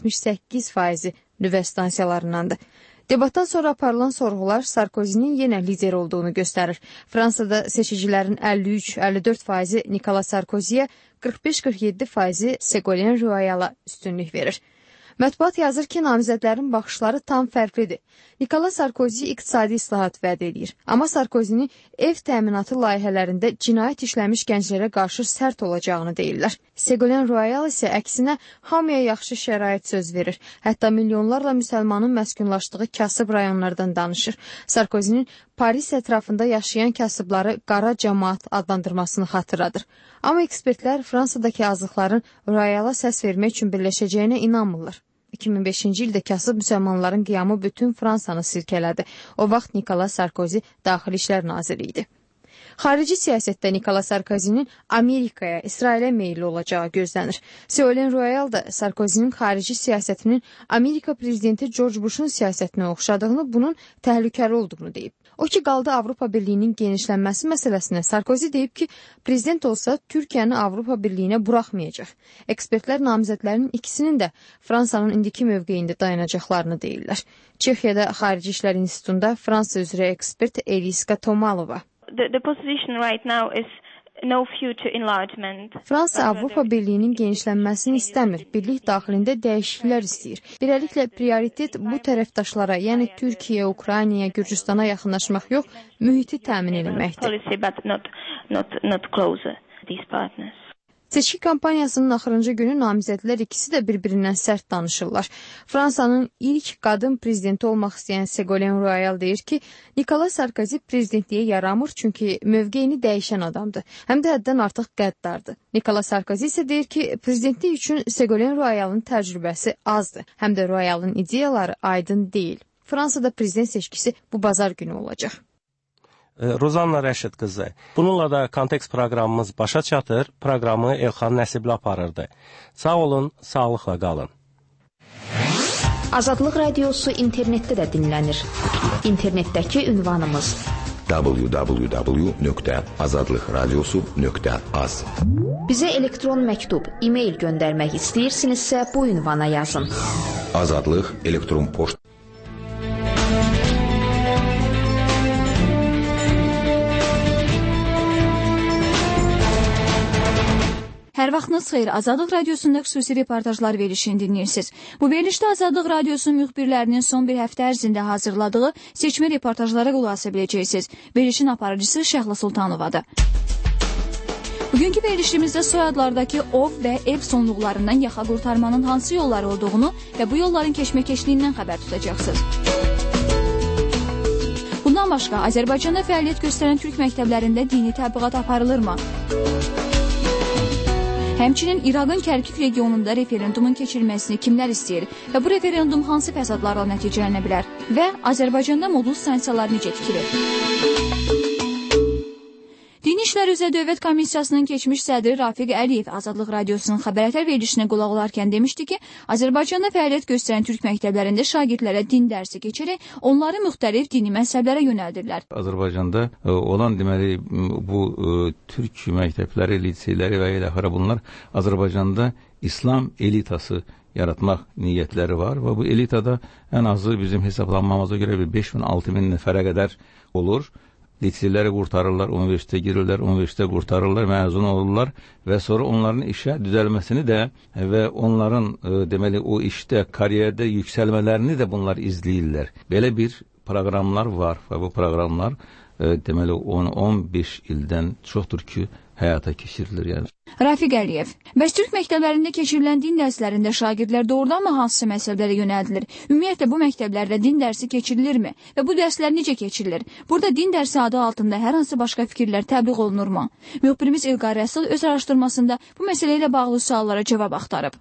78%-i nüvə stansiyalarındandır. Debatdan sonra aparılan sorğular Sarkozy'nin yenə lider olduğunu göstərir. Fransada seçicilərin 53-54%-i Nicolas Sarkozy'yə, 45-47%-i Ségolène Royal'a üstünlük verir. Mətbuat yazır ki, namizədlərin baxışları tam fərqlidir. Nicolas Sarkozy iqtisadi islahat vəd edir. Amma Sarkozy'nin ev təminatı layihələrində cinayət işləmiş gənclərə qarşı sərt olacağını deyirlər. Ségolène Royal isə əksinə hamıya yaxşı şərait söz verir. Hətta milyonlarla müsəlmanın məskunlaşdığı kasıb rayonlardan danışır. Sarkozy'nin Paris ətrafında yaşayan kasıbları qara cəmaat adlandırmasını xatırladır. Amma ekspertlər Fransadakı azlıqların Royal'a səs vermək üçün birləşəcəyinə inanmırlar. 2005-ci ildə kasıb müsəlmanların qiyamı bütün Fransanı silkələdi. O vaxt Nicolas Sarkozy Daxili İşlər Naziri idi. Xarici siyasətdə Nicolas Sarkozy'nin Amerikaya, İsrailə meyilli olacağı gözlənir. Ségolène Royal da Sarkozy'nin xarici siyasətinin Amerika prezidenti George Bush'un siyasətinə oxşadığını, bunun təhlükəli olduğunu deyib. O ki, qaldı Avropa Birliyinin genişlənməsi məsələsinə. Sarkozy deyib ki, prezident olsa Türkiyəni Avropa Birliyinə buraxmayacaq. Ekspertlər namizədlərin ikisinin də Fransanın indiki mövqeyində dayanacaqlarını deyirlər. Çexiyada Xarici İşlər İnstitutunda Fransa üzrə ekspert Eliska Tomalova. The position right now is no future enlargement. Fransa Avropa Birliyinin genişlənməsini istəmir, birlik daxilində dəyişikliklər istəyir. Beləliklə, prioritet bu tərəfdaşlara, yəni Türkiyə, Ukraynaya, Gürcüstana yaxınlaşmaq yox, mühiti təmin etməkdir. Seçki kampaniyasının axırıncı günü namizədlər ikisi də bir-birindən sərt danışırlar. Fransanın ilk qadın prezidenti olmaq istəyən Ségolène Royal deyir ki, Nicolas Sarkozy prezidentliyə yaramır, çünki mövqeyini dəyişən adamdır. Həm də həddən artıq qəddardır. Nicolas Sarkozy isə deyir ki, prezidentlik üçün Ségolène Royal'ın təcrübəsi azdır. Həm də Royal'ın ideyaları aydın deyil. Fransada prezident seçkisi bu bazar günü olacaq. Rozanna Rəşid qızı. Bununla da Kontekst proqramımız başa çatır. Proqramı Elxan Nəsibli aparırdı. Sağ olun, sağlıqla qalın. Azadlıq Radiosu internetdə də dinlənir. İnternetdəki ünvanımız www.azadlıqradiosu.az. Bizə elektron məktub, e-mail göndərmək istəyirsinizsə bu ünvana yazın. Azadlıq elektron poçt. Hər vaxtınız xeyir, Azadlıq Radiosunda xüsusi reportajlar verilişini dinləyirsiniz. Bu verilişdə Azadlıq Radiosunun müxbirlərinin son bir həftə ərzində hazırladığı seçmə reportajlara qulaq asa biləcəksiniz. Verilişin aparıcısı Şəhla Sultanovadır. Bugünkü verilişimizdə soyadlardakı ov və ev sonluqlarından yaxa qurtarmanın hansı yolları olduğunu və bu yolların keşməkeşliyindən xəbər tutacaqsınız. Bundan başqa, Azərbaycanda fəaliyyət göstərən türk məktəblərində dini təbliğat aparılırmı? Həmçinin İraqın Kərkük regionunda referendumun keçirilməsini kimlər istəyir və bu referendum hansı fəsadlarla nəticələnə bilər və Azərbaycanda modul stansiyalar necə tikilir? Dini İşlər üzrə Dövlət Komissiyasının keçmiş sədri Rafiq Əliyev Azadlıq Radiosunun xəbərətər verilişinə qulaq olarkən demişdi ki, Azərbaycanda fəaliyyət göstərən türk məktəblərində şagirdlərə din dərsi keçərək onları müxtəlif dini məzhəblərə yönəldirlər. Azərbaycanda olan deməli bu türk məktəbləri, liseyləri və ilə axıra bunlar Azərbaycanda İslam elitası yaratmaq niyyətləri var və bu elitada ən azı bizim hesablanmamıza görə 5.000-6.000 nəfərə qədər olur. Liseyləri qurtarırlar, universitetə girirlər, universitetə qurtarırlar, məzun olurlar və sonra onların işə düzəlməsini də və onların deməli o işdə, kariyerdə yüksəlmələrini də bunlar izləyirlər. Belə bir proqramlar var və bu proqramlar deməli 10-15 ildən çoxdur ki, həyata keçirilir yəni. Rafiq Əliyev, bəs türk məktəblərində keçirilən din dərslərində şagirdlər doğrudanmı hansı məsələlərə yönəldilir? Ümumiyyətlə bu məktəblərdə din dərsi keçirilirmi və bu dərslər necə keçirilir? Burada din dərsi adı altında hər hansı başqa fikirlər təbliğ olunurmu? Müxbirimiz İlqar Rəsul öz araşdırmasında bu məsələ ilə bağlı suallara cavab axtarıb.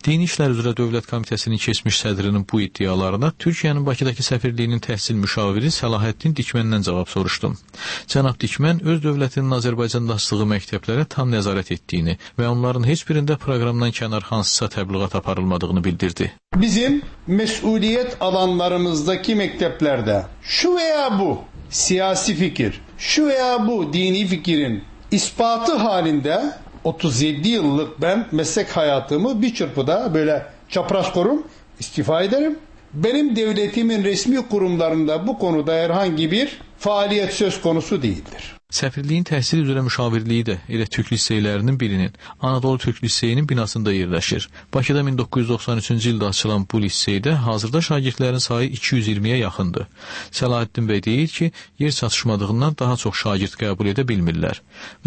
Dini İşlər üzrə Dövlət Komitəsinin keçmiş sədrinin bu iddialarına Türkiyənin Bakıdakı səfirliyinin təhsil müşaviri Səlahiddin Dikməndən cavab soruşdum. Cənab Dikmən öz dövlətinin Azərbaycanda açdığı məktəblərə tam nəzarət etdiyini və onların heç birində proqramdan kənar hansısa təbliğat aparılmadığını bildirdi. Bizim mesuliyet alanlarımızdaki mekteplerde şu veya bu siyasi fikir, şu veya bu dini fikirin ispatı halinde 37 yıllık ben meslek hayatımı bir çırpıda böyle çapraz kurum, istifa ederim. Benim devletimin resmi kurumlarında bu konuda herhangi bir faaliyet söz konusu değildir. Səfirliyin təhsil üzrə müşavirliyi də elə Türk liseylərinin birinin, Anadolu Türk Liseyinin binasında yerləşir. Bakıda 1993-cü ildə açılan bu liseydə hazırda şagirdlərin sayı 220-yə yaxındır. Səlahiddin bəy deyir ki, yer çatışmadığından daha çox şagird qəbul edə bilmirlər.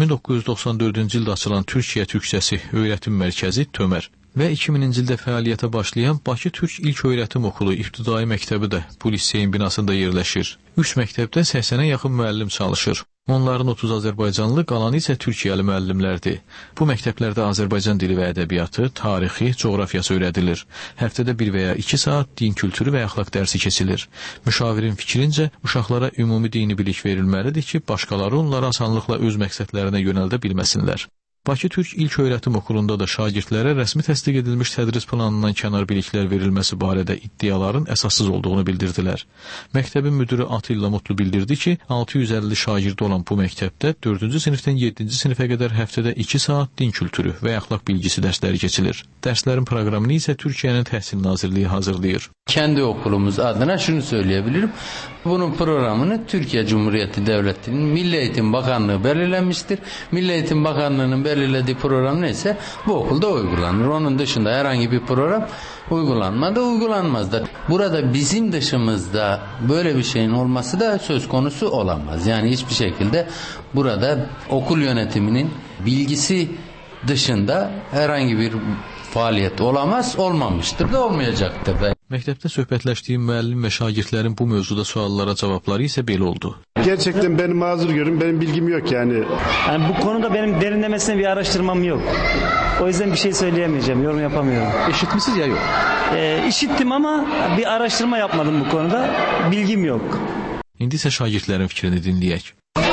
1994-cü ildə açılan Türkiyə Türkçəsi öyrətim mərkəzi Tömər və 2000-ci ildə fəaliyyətə başlayan Bakı Türk İlk Öyrətim Okulu İbtidai Məktəbi də bu liseyin binasında yerləşir. 3 məktəbdə 80-ə yaxın müəllim çalışır. Onların 30 Azərbaycanlı, qalanı isə Türkiyəli müəllimlərdir. Bu məktəblərdə Azərbaycan dili və ədəbiyyatı, tarixi, coğrafiyası öyrədilir. Həftədə 1 və ya 2 saat din kültürü və əxlaq dərsi keçilir. Müşavirin fikrincə, uşaqlara ümumi dini bilik verilməlidir ki, başqaları onları asanlıqla öz məqsədlərinə yönəldə bilməsinlər. Bakı Türk İlk Öyrətim Okulunda da şagirdlərə rəsmi təsdiq edilmiş tədris planından kənar biliklər verilməsi barədə iddiaların əsassız olduğunu bildirdilər. Məktəbin müdürü Atilla Mutlu bildirdi ki, 650 şagirdi olan bu məktəbdə 4-cü sinifdən 7-ci sinifə qədər həftədə 2 saat din kültürü və əxlaq bilgisi dərsləri keçilir. Dərslərin proqramını isə Türkiyənin Təhsil Nazirliyi hazırlayır. Kendi okulumuz adına şunu söyleyebilirim. Bunun programını Türkiye Cumhuriyeti Devleti'nin Milli Eğitim Bakanlığı belirlenmiştir. Milli Eğitim Bakanlığı'nın belirlediği program neyse bu okulda uygulanır. Onun dışında herhangi bir program uygulanmaz da. Burada bizim dışımızda böyle bir şeyin olması da söz konusu olamaz. Yani hiçbir şekilde burada okul yönetiminin bilgisi dışında herhangi bir faaliyet olamaz, olmamıştır da olmayacaktır da. Məktəbdə söhbətləşdiyim müəllim və şagirdlərin bu mövzuda suallara cavabları isə belə oldu. Gerçekten benim mazur görün, benim bilgim yok yani. Yani bu konuda benim derinlemesine bir araştırmam yok. O yüzden bir şey söyleyemeyeceğim, yorum yapamıyorum. İşitmişsiniz ya yok? İşittim ama bir araştırma yapmadım bu konuda, bilgim yok. İndi isə şagirdlərin fikrini dinləyək.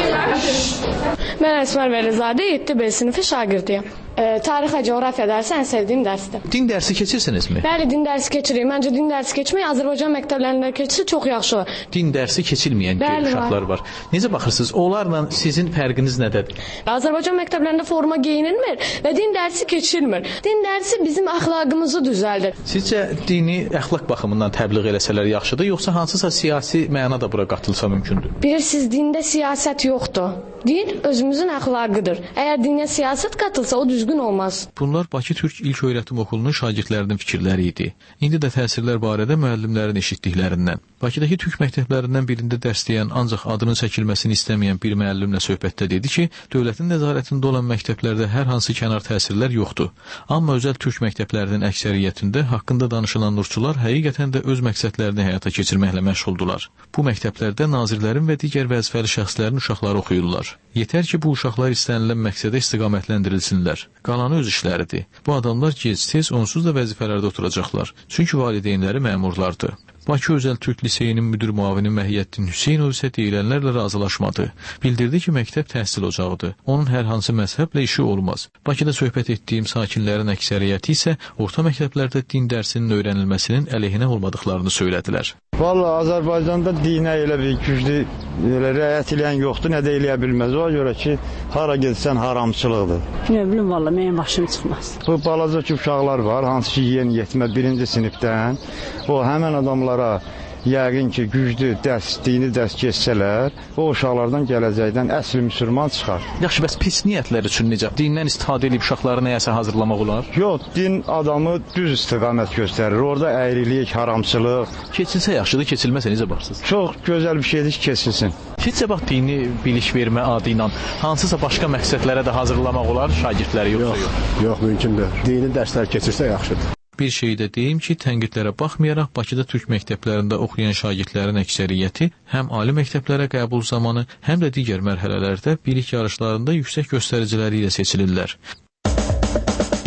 Ben Esmer Velizade, 7B sınıfı şagirdiyim. Tarih ve coğrafya dersi en sevdiğim dersti. Din dersi keçirsiniz mi? Bəli, din dersi keçireyim. Bence din dersi geçmeyi Azərbaycan məktəblərində keçirsə çox yaxşı olur. Din dersi keçilməyən uşaqlar var. Necə baxırsınız? Onlarla sizin fərqiniz nədir? Azərbaycan məktəblərində forma geyinilmir və din dersi keçilmir. Din dersi bizim əxlaqımızı düzəldir. Sizcə dini əxlaq baxımından təbliğ eləsələr yaxşıdır, yoxsa hansısa siyasi məna da bura qatılsa mümkündür? Bilirsiniz, dində siyasət yoxdur. Din özümüzün əxlaqıdır. Əgər dinə siyasət qatılsa o düzgün olmaz. Bunlar Bakı Türk İlk Öyrətim Okulunun şagirdlərinin fikirləri idi. İndi də təsirlər barədə müəllimlərin eşitdiklərindən. Bakıdakı Türk məktəblərindən birində dərs deyən, ancaq adının çəkilməsini istəməyən bir müəllimlə söhbətdə dedi ki, dövlətin nəzarətində olan məktəblərdə hər hansı kənar təsirlər yoxdur. Amma özəl Türk məktəblərinin əksəriyyətində haqqında danışılan nurçular həqiqətən də öz məqsədlərini həyata keçirməklə məşğuldular. Bu məktəblərdə nazirlərin və digər vəzifəli şəxslərin uşaqları oxuyurlar. Yetər ki, bu uşaqlar istənilən məqsədə istiqamətləndirilsinlər. Qalanı öz işləridir. Bu adamlar gec-tez onsuz da vəzifələrdə oturacaqlar. Çünki valideynləri məmurlardır. Bakı Özəl Türk Liseyinin müdür müavini Məhiyyəddin Hüseynov isə deyilənlərlə razılaşmadı. Bildirdi ki, məktəb təhsil ocağıdır. Onun hər hansı məzhəblə işi olmaz. Bakıda söhbət etdiyim sakinlərin əksəriyyəti isə orta məktəblərdə din dərsinin öyrənilməsinin əleyhinə olmadıqlarını söylədilər. Vallahi Azərbaycanda dinə elə bir güclü rəayət edən yoxdur, nə də eləyə bilməz. O görə ki, hara getsən haramçılıqdır. Nə bilim, vallahi mənim başım çıxmaz. Bu balaca ki uşaqlar var, hansı ki yeni yetmə 1-ci sinifdən. O həmən adamlara yəqin ki, güclü dini dərs keçsələr, o uşaqlardan gələcəkdən əsl müsəlman çıxar. Yaxşı, bəs pis niyyətlər üçün necə? Dindən istifadə edib uşaqları nəyəsə hazırlamaq olar? Yox, din adamı düz istiqamət göstərir. Orada əyrilik, haramçılıq. Keçilsə yaxşıdır, keçilməsə necə baxırsınız? Çox gözəl bir şeydir ki, keçilsin. Keçsə bax, dini bilik vermə adı ilə hansısa başqa məqsədlərə də hazırlamaq olar şagirdləri yoxsa yox? Yox, mümkün deyil. Dini dərslər keçirsə yaxşıdır. Bir şey də deyim ki, tənqidlərə baxmayaraq Bakıda Türk məktəblərində oxuyan şagirdlərin əksəriyyəti həm ali məktəblərə qəbul zamanı, həm də digər mərhələlərdə bilik yarışlarında yüksək göstəriciləri ilə seçilirlər.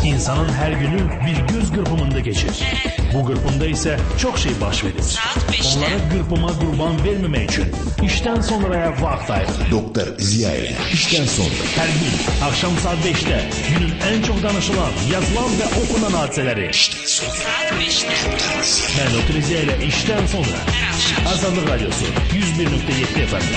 İnsanın her günü bir göz kırpımında geçir. Bu kırpımda ise çok şey baş verir. Onlara kırpıma kurban vermemek için işten sonraya vakit ayırın. Doktor Ziyaeli işten sonra. Her gün akşam saat 5'te günün en çok danışılan, yazılan ve okunan hadiseleri. İşten sonra. Saat 5'te. Ben Doktor Ziyaeli işten sonra. Azadlık Radyosu 101.7 FM.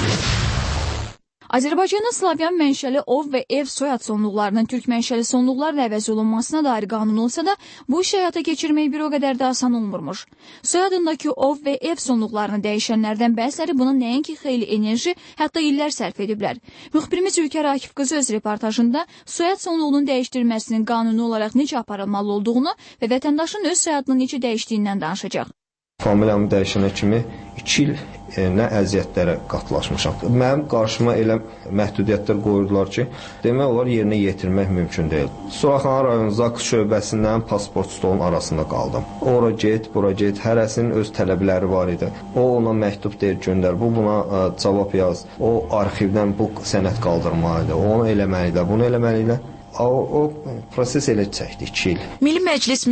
Azərbaycanın Slavyan mənşəli ov və ev soyad sonluqlarının türk mənşəli sonluqlarla əvəz olunmasına dair qanun olsa da, bu iş həyata keçirmək bir o qədər də asan olmurmuş. Soyadındakı ov və ev sonluqlarını dəyişənlərdən bəziləri buna nəinki xeyli enerji, hətta illər sərf ediblər. Müxbirimiz Ülkər Akif qızı öz reportajında soyad sonluğunun dəyişdirilməsinin qanuni olaraq necə aparılmalı olduğunu və vətəndaşın öz soyadının necə dəyişdiyindən danışacaq. Familiyamı dəyişənə kimi 2 il nə əziyyətlərə qatlaşmışam. Mənim qarşıma elə məhdudiyyətlər qoyurdular ki, demək olar yerinə yetirmək mümkün deyil. Suraxana rayonu Zak şöbəsindən pasport stolunun arasında qaldım. Ora get, bura get, hərəsinin öz tələbləri var idi. O ona məktub deyir, göndər, bu buna cavab yaz. O arxivdən bu sənəd qaldırmalıdır, onu eləməlidir, bunu eləməlidir. O proses elə çəkdi 2 il. Milli Məclis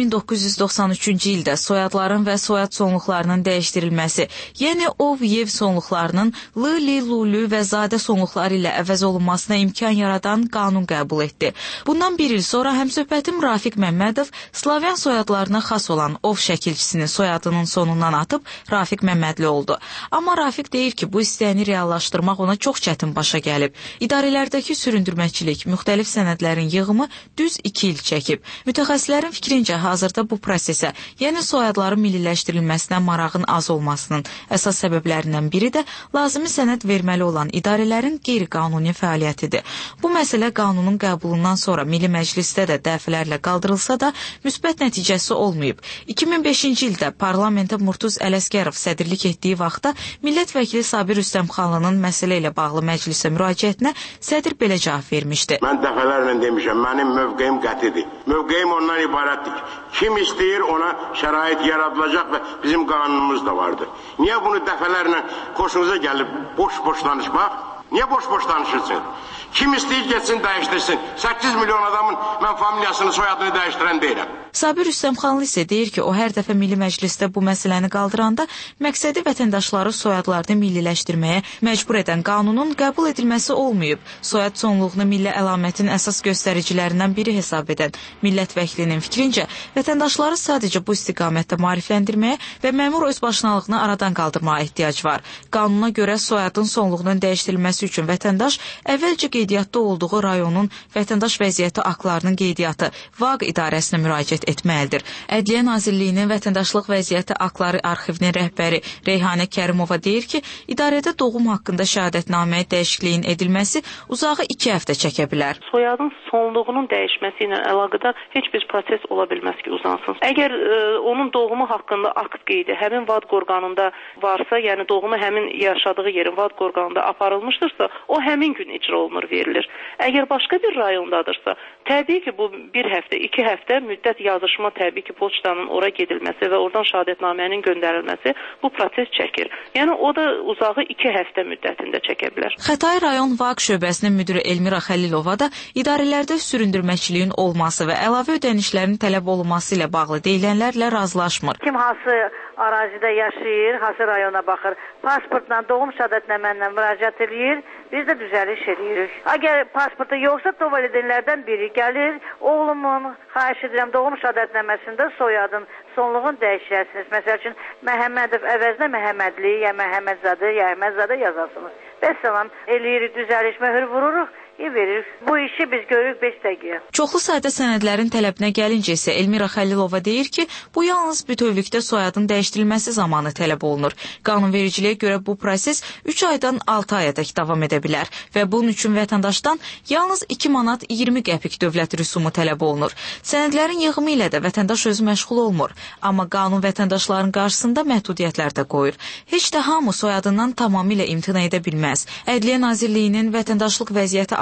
1993-cü ildə soyadların və soyad sonluqlarının dəyişdirilməsi, yəni ov, yev sonluqlarının L, Lulu və Zadə sonluqları ilə əvəz olunmasına imkan yaradan qanun qəbul etdi. Bundan bir il sonra həmsöhbətim Rafiq Məmmədov Slavyan soyadlarına xas olan ov şəkilçisinin soyadının sonundan atıb Rafiq Məmmədli oldu. Amma Rafiq deyir ki, bu istəyini reallaşdırmaq ona çox çətin başa gəlib. İdarələrdəki süründürməçilik, müxtəlif sənədlərin yığımı düz 2 il çəkib. Mütəxəssislərin fikrincə hazırda bu prosesə, yəni soyadların milliləşdirilməsinə marağın az olmasının əsas səbəblərindən biri də lazımi sənəd verməli olan idarələrin qeyri-qanuni fəaliyyətidir. Bu məsələ qanunun qəbulundan sonra Milli Məclisdə də dəfələrlə qaldırılsa da müsbət nəticəsi olmayıb. 2005-ci ildə parlamentə Murtuz Ələsgərov sədrlik etdiyi vaxtda millət vəkili Sabir Rüstəmxanlının məsələ ilə bağlı məclisə müraciətinə sədr belə cavab vermişdi. Mən dəfələrlə demişəm, mənim mövqeyim qətidir. Mövqeyim ondan ibarətdir ki, kim istəyir ona şərait yaradılacaq və bizim qanunumuz da vardır. Niyə bunu dəfələrlə xoşunuza gəlib boş-boş danışmaq? Niyə boş-boş danışırsın? Kim istəyir getsin, dəyişdirsin. 8 milyon adamın mən familiyasını, soyadını dəyişdirən deyirəm. Sabir Rüstəmxanlı isə deyir ki, o hər dəfə Milli Məclisdə bu məsələni qaldıranda məqsədi vətəndaşları soyadlarını milliləşdirməyə məcbur edən qanunun qəbul edilməsi olmayıb. Soyad sonluğunu milli əlamətin əsas göstəricilərindən biri hesab edən millət vəkilinin fikrincə, vətəndaşları sadəcə bu istiqamətdə maarifləndirməyə və məmur özbaşınalığını aradan qaldırmağa ehtiyac var. Qanuna görə soyadın sonluğunun dəyişdirilməsi üçün vətəndaş əvvəlcə qeydiyyatda olduğu rayonun vətəndaş vəziyyəti aktlarının qeydiyyatı VAQ idarəsinə müraciət etməlidir. Ədliyyə Nazirliyinin Vətəndaşlıq Vəziyyəti Aktları arxivinin rəhbəri Reyhanə Kərimova deyir ki, idarədə doğum haqqında şəhadətnaməyə dəyişikliyin edilməsi uzağı 2 həftə çəkə bilər. Soyadın sonluğunun dəyişməsi ilə əlaqədar heç bir proses ola bilməz ki, uzansın. Əgər onun doğumu haqqında akt qeydi həmin VADQ orqanında varsa, yəni doğumu həmin yaşadığı yerin VADQ orqanında aparılmışdırsa, o həmin gün icra olunur, verilir. Əgər başqa bir rayondadırsa, təbii ki, bu 1 həftə, 2 həftə müddət yazışma, təbii ki, poçtanın ora gedilməsi və oradan şəhadətnamənin göndərilməsi bu proses çəkir. Yəni o da uzağı 2 həftə müddətində çəkə bilər. Xətai rayon VAQ şöbəsinin müdiri Elmira Xəlilova da idarələrdə süründürməçiliyin olması və əlavə ödənişlərin tələb olunması ilə bağlı deyilənlərlə razılaşmır. Kim hansı ərazidə yaşayır, hansı rayona baxır, pasportla, doğum şəhadətnaməylə müraciət edir, biz də düzəliş edirik. Əgər pasportu yoxsa, o valideynlərdən biri gəlir, oğlumun, xahiş edirəm, doğum şəhadətnaməsində soyadın, sonluğun dəyişəsiniz. Məsəl üçün, Məhəmmədov əvəzinə Məhəmmədli, ya Məhəmmədzadə, ya Əhmədzadə yazarsınız. Bəsəlam, eləyirik, düzəliş, möhür vururuq. Veririk. Bu işi biz görürük 5 dəqiqə. Çoxlu sayda sənədlərin tələbinə gəlincə isə Elmira Xəlilova deyir ki, bu yalnız bütövlükdə soyadın dəyişdirilməsi zamanı tələb olunur. Qanunvericiliyə görə bu proses 3 aydan 6 ayadək davam edə bilər və bunun üçün vətəndaşdan yalnız 2 manat 20 qəpik dövlət rüsumu tələb olunur. Sənədlərin yığımı ilə də vətəndaş özü məşğul olmur, amma qanun vətəndaşların qarşısında məhdudiyyətlər də qoyur. Heç də hamı soyadından tamamilə imtina edə bilməz. Ədliyyə Nazirliyinin Vətəndaşlıq Vəziyyəti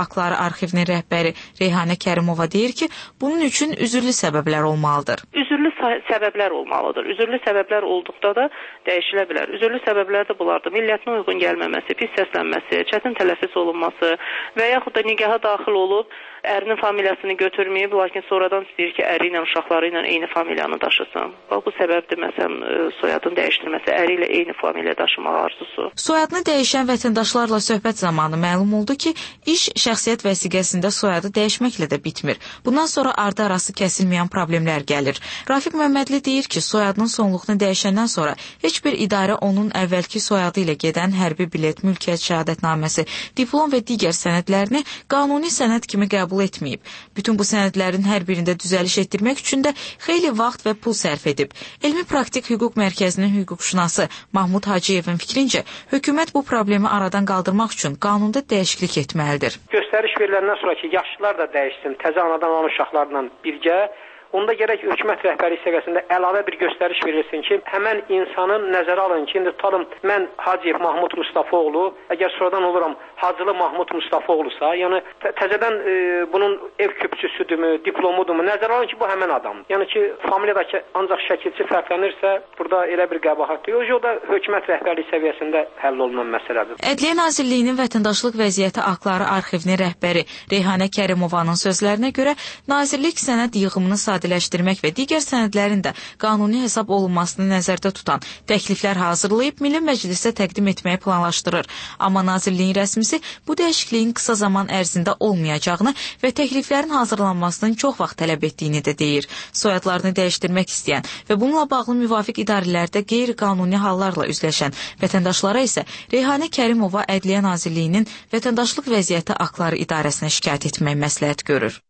Aktları Arxivinin rəhbəri Reyhanə Kərimova deyir ki, bunun üçün üzürlü səbəblər olmalıdır. Üzürlü səbəblər olmalıdır. Üzürlü səbəblər olduqda da dəyişilə bilər. Üzürlü səbəblər də bunlardır. Millətinə uyğun gəlməməsi, pis səslənməsi, çətin tələffüz olunması və yaxud da nigaha daxil olub ərinin familiyasını götürməyib, lakin sonradan istəyir ki, əri ilə, uşaqları ilə eyni familiyanı daşısın. Bax, bu səbəbdir, məsələn, soyadın dəyişdirməsi, əri ilə eyni familiya daşımaq arzusu. Soyadını dəyişən vətəndaşlarla söhbət zamanı məlum oldu ki, iş şəxsiyyət vəsiqəsində soyadı dəyişməklə də bitmir. Bundan sonra ardı arası kəsilməyən problemlər gəlir. Rafiq Məmmədli deyir ki, soyadının sonluğunu dəyişəndən sonra heç bir idarə onun əvvəlki soyadı ilə gedən hərbi bilet, mülkiyyət şəhadətnaməsi, diplom və digər sənədlərini qanuni sənəd kimi qəbul etməyib. Bütün bu sənədlərin hər birində düzəliş etdirmək üçün də xeyli vaxt və pul sərf edib. Elmi Praktik Hüquq Mərkəzinin hüquqşünası Mahmud Hacıyevin fikrincə, hökumət bu problemi aradan qaldırmaq üçün qanunda dəyişiklik etməlidir. Göstəriş veriləndən sonra ki, yaşlılar da dəyişsin, təzə anadan olan uşaqlarla birgə, onda gərək hökumət rəhbəri səviyyəsində əlavə bir göstəriş verilsin ki, həmən insanın nəzərə alın ki, indi tutalım, mən Hacıyev Mahmud Mustafaoğlu, əgər sonradan oluram Hacılı Mahmud Mustafaoğlusa, yəni təzədən bunun ev küpçüsüdürmü, diplomudurmu, nəzərə alın ki, bu həmən adamdır. Yəni ki, familiyadakı ancaq şəkilçi fərqlənirsə, burada elə bir qəbahatdır. O da hökumət rəhbərliyi səviyyəsində həll olunan məsələdir. Ədliyyə Nazirliyinin Vətəndaşlıq Vəziyyəti Aktları Arxivinin rəhbəri Reyhanə Kərimovanın sözlərinə görə, Nazirlik sənəd yığımını sadələşdirmək və digər sənədlərin də qanuni hesab olunmasını nəzərdə tutan təkliflər hazırlayıb Milli Məclisə təqdim etməyi planlaşdırır. Amma Nazirliyin rəsmisi bu dəyişikliyin qısa zaman ərzində olmayacağını və təkliflərin hazırlanmasının çox vaxt tələb etdiyini də deyir. Soyadlarını dəyişdirmək istəyən və bununla bağlı müvafiq idarələrdə qeyri-qanuni hallarla üzləşən vətəndaşlara isə Reyhanə Kərimova Ədliyyə Nazirliyinin Vətəndaşlıq Vəziyyəti Aktları İdarəsinə şikayət etmək məsləhət görür.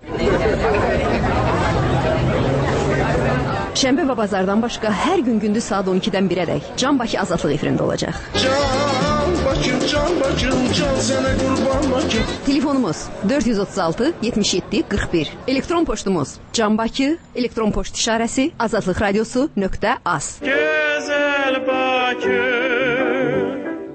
Şənbə və bazardan başqa hər gün gündüz saat 12-dən 1-ədək Can Bakı Azadlıq efirində olacaq. Can Bakım, can Bakım, can sənə qurban Bakım. Telefonumuz 436 77 41. Elektron poçtumuz canbakı, elektron poçt işarəsi azadlıqradiosu.az. Gözəl Bakım.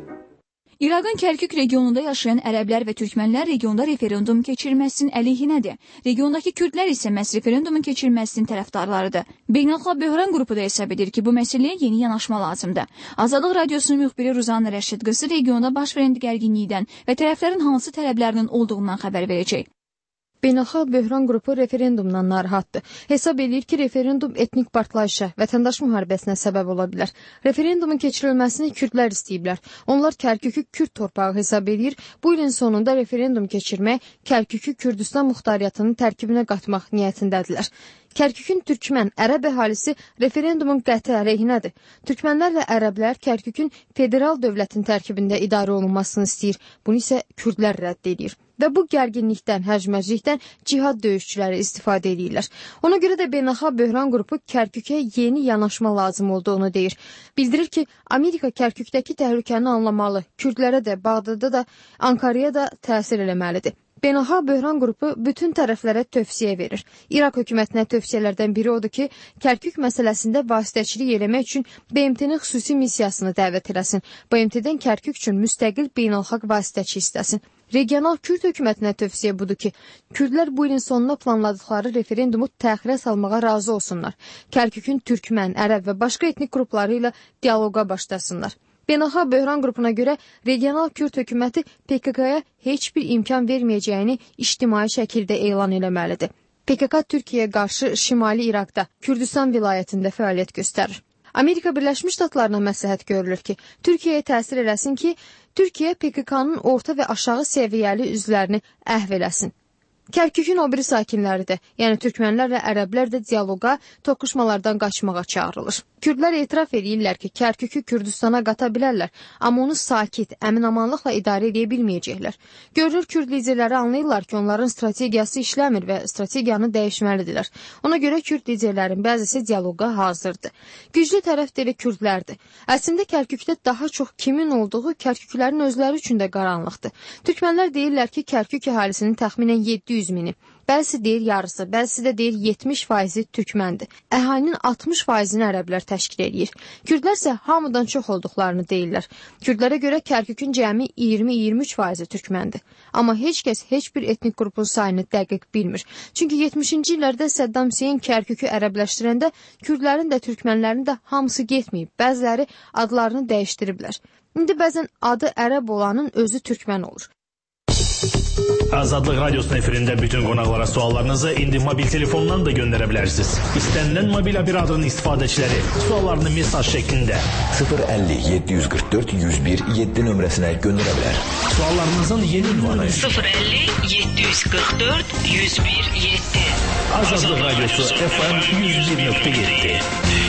İraqın Kərkük regionunda yaşayan ərəblər və türkmənlər regionda referendum keçirməsinin əleyhinədir. Regiondakı kürdlər isə məhz referendumun keçirilməsinin tərəfdarlarıdır. Beynəlxalq Böhran qrupu da hesab edir ki, bu məsələyə yeni yanaşma lazımdır. Azadlıq Radiosunun müxbiri Ruzanə Rəşid qızı regionda baş verən gərginlikdən və tərəflərin hansı tələblərinin olduğundan xəbər verəcək. Beynəlxalq Böhran qrupu referendumdan narahatdır. Hesab edir ki, referendum etnik partlayışa, vətəndaş müharibəsinə səbəb ola bilər. Referendumun keçirilməsini kürdlər istəyiblər. Onlar Kərkükü Kürd torpağı hesab edir. Bu ilin sonunda referendum keçirmək, Kərkükü Kürdistan muxtariyyatının tərkibinə qatmaq niyyətindədirlər. Kərkükün türkmən, ərəb əhalisi referendumun qəti əleyhinədir. Türkmənlərlə ərəblər Kərkükün federal dövlətin tərkibində idarə olunmasını istəyir. Bunu isə kürdlər rədd edir. Və bu gərginlikdən, hərcməclikdən cihad döyüşçüləri istifadə edirlər. Ona görə də Beynəlxalq Böhran qrupu Kərkükə yeni yanaşma lazım olduğunu deyir. Bildirir ki, Amerika Kərkükdəki təhlükəni anlamalı, kürdlərə də, Bağdada da, Ankaraya da təsir eləməlidir. Beynəlxalq Böhran qrupu bütün tərəflərə tövsiyə verir. İraq hökumətinə tövsiyələrdən biri odur ki, Kərkük məsələsində vasitəçilik eləmək üçün BMT-nin xüsusi missiyasını dəvət eləsin. BMT-dən Kərkük üçün müstəqil beynəlxalq vasitəçi istəsin. Regional Kürd hökumətinə tövsiyə budur ki, kürdlər bu ilin sonuna planladıkları referendumu təxirə salmağa razı olsunlar. Kərkükün türkmən, ərəb və başqa etnik qrupları ilə dialoqa başlasınlar. Beynəlxalq Böhran qrupuna görə regional Kürd hökuməti PKK-ya heç bir imkan verməyəcəyini ictimai şəkildə elan eləməlidir. PKK Türkiyəyə qarşı Şimali İraqda, Kürdistan vilayətində fəaliyyət göstərir. Amerika Birləşmiş Ştatlarına məsləhət görülür ki, Türkiyəyə təsir eləsin ki, Türkiyə PKK-nın orta və aşağı səviyyəli üzvlərini əhv eləsin. Kərkükün o biri sakinləri də, yəni türkmənlərlə ərəblər də dialoqa, toqquşmalardan qaçmağa çağırılır. Kürdlər etiraf edirlər ki, Kərkükü Kürdistana qata bilərlər, amma onu sakit, əmin-amanlıqla idarə edə bilməyəcəklər. Görünür, Kürd liderləri anlayırlar ki, onların strategiyası işləmir və strategiyanı dəyişməlidirlər. Ona görə Kürd liderlərin bəzisi dialoqa hazırdır. Güclü tərəf də elə Kürdlərdir. Əslində Kərkükdə daha çox kimin olduğu Kərküklərin özləri üçün də qaranlıqdır. Türkmənlər deyirlər ki, Kərkük əhalisinin təxminən 700 mini, Bəzi deyir yarısı, bəzi də deyir 70% türkməndir. Əhalinin 60%-ni ərəblər təşkil edir. Kürdlər isə hamıdan çox olduqlarını deyirlər. Kürdlərə görə Kərkükün cəmi 20-23% türkməndir. Amma heç kəs heç bir etnik qrupun sayını dəqiq bilmir. Çünki 70-ci illərdə Səddam Hüseyn Kərkükü ərəbləşdirəndə Kürdlərin də türkmənlərin də hamısı getməyib. Bəziləri adlarını dəyişdiriblər. İndi bəzən adı ərəb olanın özü türkmən olur. Azadlıq Radyosu'nun efirində bütün qonaqlara suallarınızı indi mobil telefondan da göndərə bilərsiniz. İstənilən mobil operatörün istifadəçiləri suallarını mesaj şəklində 050 744 101 7 nömrəsinə göndərə bilər. Suallarınızın yeni ünvanı 050 744 101 7. Azadlıq Radyosu FM 101.7.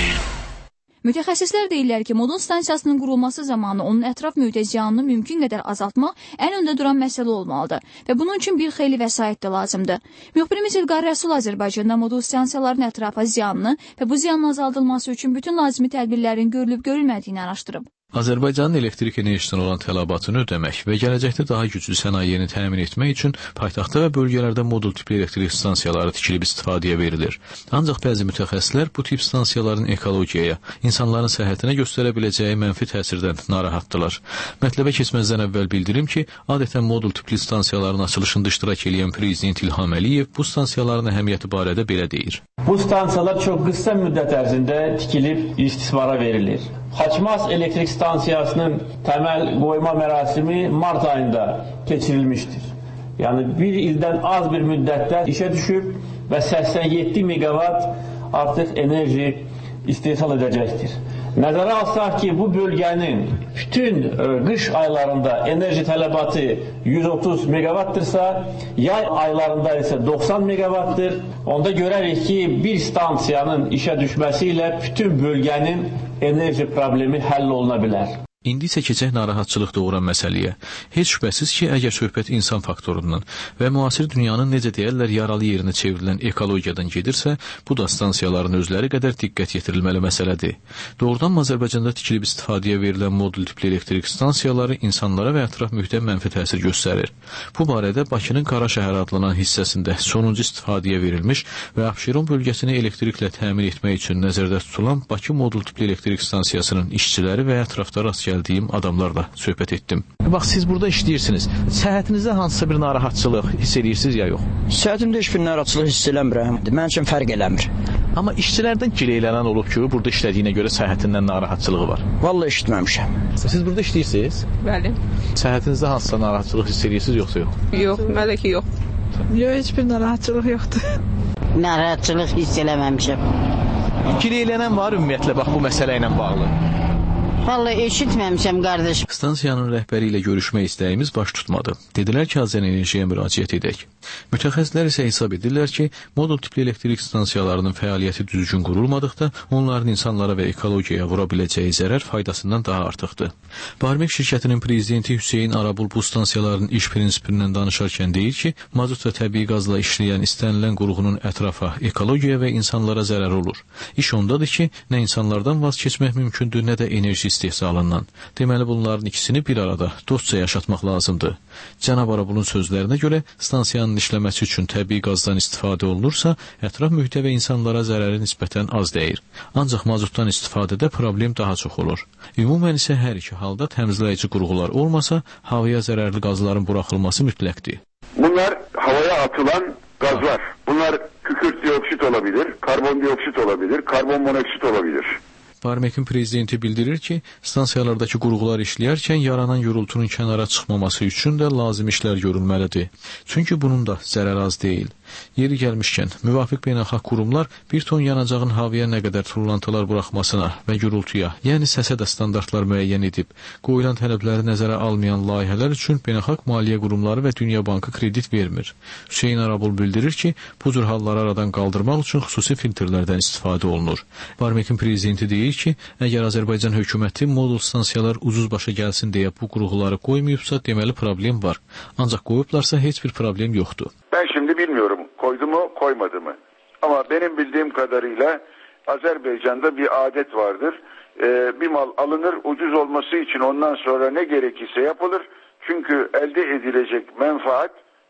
Mütəxəssislər deyirlər ki, modul stansiyasının qurulması zamanı onun ətraf mühitə ziyanını mümkün qədər azaltmaq ən öndə duran məsələ olmalıdır və bunun üçün bir xeyli vəsait də lazımdır. Müxbirimiz İlqar Rəsul Azərbaycanda modul stansiyaların ətrafa ziyanını və bu ziyanın azaldılması üçün bütün lazımi tədbirlərin görülüb-görülmədiyini araşdırıb. Azərbaycanın elektrik enerjisindən olan tələbatını ödəmək və gələcəkdə daha güclü sənayeni təmin etmək üçün paytaxtda və bölgələrdə modul tipli elektrik stansiyaları tikilib istifadəyə verilir. Ancaq bəzi mütəxəssislər bu tip stansiyaların ekologiyaya, insanların səhhətinə göstərə biləcəyi mənfi təsirdən narahatdırlar. Mətləbə keçməzdən əvvəl bildirim ki, adətən modul tipli stansiyaların açılışında iştirak edən Prezident İlham Əliyev bu stansiyaların əhəmiyyəti barədə belə deyir. Bu stansiyalar çox qısa müddət ərzində tikilib istismara verilir. Xaçmaz elektrik stansiyasının təməl qoyma mərasimi mart ayında keçirilmişdir. Yəni bir ildən az bir müddətdə işə düşüb və 87 megawatt artıq enerji istehsal edəcəkdir. Nəzərə alsaq ki, bu bölgənin bütün qış aylarında enerji tələbatı 130 megawattdırsa, yay aylarında isə 90 megawattdır. Onda görərik ki, bir stansiyanın işə düşməsi ilə bütün bölgənin enerji problemi həll oluna bilər. İndi isə keçək narahatçılıq doğuran məsələyə. Heç şübhəsiz ki, əgər söhbət insan faktorundan və müasir dünyanın necə deyərlər yaralı yerinə çevrilən ekologiyadan gedirsə, bu da stansiyaların özləri qədər diqqət yetirilməli məsələdir. Doğrudan Azərbaycanda tikilib istifadəyə verilən modul tipli elektrik stansiyaları insanlara və ətraf mühitə mənfi təsir göstərir. Bu barədə Bakının Qaraşəhər adlanan hissəsində sonuncu istifadəyə verilmiş və Abşeron bölgəsini elektriklə təmin etmək üçün nəzərdə tutulan Bakı modul tipli elektrik stansiyasının işçiləri və ətrafda rast gəldiyim adamlarla söhbət etdim. Bax, siz burada işləyirsiniz. Səhhətinizdə hansısa bir narahatçılıq hiss edirsiniz ya yox? Səhhətimdə heç bir narahatçılıq hiss eləmirəm. Mənim üçün fərq eləmir. Amma işçilərdən gileylənən olub ki, burada işlədiyinə görə səhhətindən narahatçılığı var. Vallahi eşitməmişəm. Siz burada işləyirsiniz? Bəli. Səhhətinizdə hansısa narahatçılıq hiss edirsiniz yoxsa yox? Yox, məndə ki yox. Yox, heç bir narahatçılıq yoxdur. Narahatçılıq hiss eləməmişəm. Gileylənən var ümumiyyətlə bax bu məsələ ilə bağlı. Vallahi eşitməmişəm qardaş. Stansiyanın rəhbəri ilə görüşmək istəyimiz baş tutmadı. Dedilər ki, Azərenerjiyə müraciət edək. Mütəxəssislər isə hesab edirlər ki, modul tipli elektrik stansiyalarının fəaliyyəti düzgün qurulmadıqda onların insanlara və ekologiyaya vura biləcəyi zərər faydasından daha artıqdır. Barmek şirkətinin prezidenti Hüseyn Arabul bu stansiyaların iş prinsipindən danışarkən deyir ki, mazut və təbii qazla işləyən istənilən qurğunun ətrafa, ekologiya və insanlara zərəri olur. İş ondadır ki, nə insanlardan vaz keçmək mümkündür, nə də enerji istehsalından. Deməli, bunların ikisini bir arada dostca yaşatmaq lazımdır. Cənab Arabulun sözlərinə görə stansiyanın işləməsi üçün təbii qazdan istifadə olunursa, ətraf mühitə və insanlara zərəri nisbətən az dəyir. Ancaq mazutdan istifadədə problem daha çox olur. Ümumən isə hər iki halda təmizləyici qurğular olmasa, havaya zərərli qazların buraxılması mütləqdir. Bunlar havaya atılan gazlar. Bunlar kükürt dioksit olabilir, karbondioksit olabilir, karbon monoksit olabilir. Barmekin prezidenti bildirir ki, stansiyalardakı qurğular işləyərkən yaranan gürültünün kənara çıxmaması üçün də lazım işlər görülməlidir. Çünki bunun da zərəri az deyil. Yeri gəlmişkən, müvafiq beynəlxalq qurumlar bir ton yanacağın havaya nə qədər tullantılar buraxmasına və gürültüyə, yəni səsə də standartlar müəyyən edib, qoyulan tələbləri nəzərə almayan layihələr üçün beynəlxalq maliyyə qurumları və Dünya Bankı kredit vermir. Hüseyn Arabul bildirir ki, bu cür halları aradan qaldırmaq üçün xüsusi filtrlərdən istifadə olunur. Barmekin prezidenti deyir ki, əgər Azərbaycan hökuməti modul stansiyalar ucuz başa gəlsin deyə bu qurğuları qoymayıbsa, deməli problem var. Ancaq qoyublarsa heç bir problem yoxdur. Ben şimdi bilmiyorum koydu mu koymadı mı. Ama benim bildiğim kadarıyla Azerbaycan'da bir adet vardır. Bir mal alınır ucuz olması için ondan sonra ne gerekirse yapılır. Çünkü elde edilecek menfaat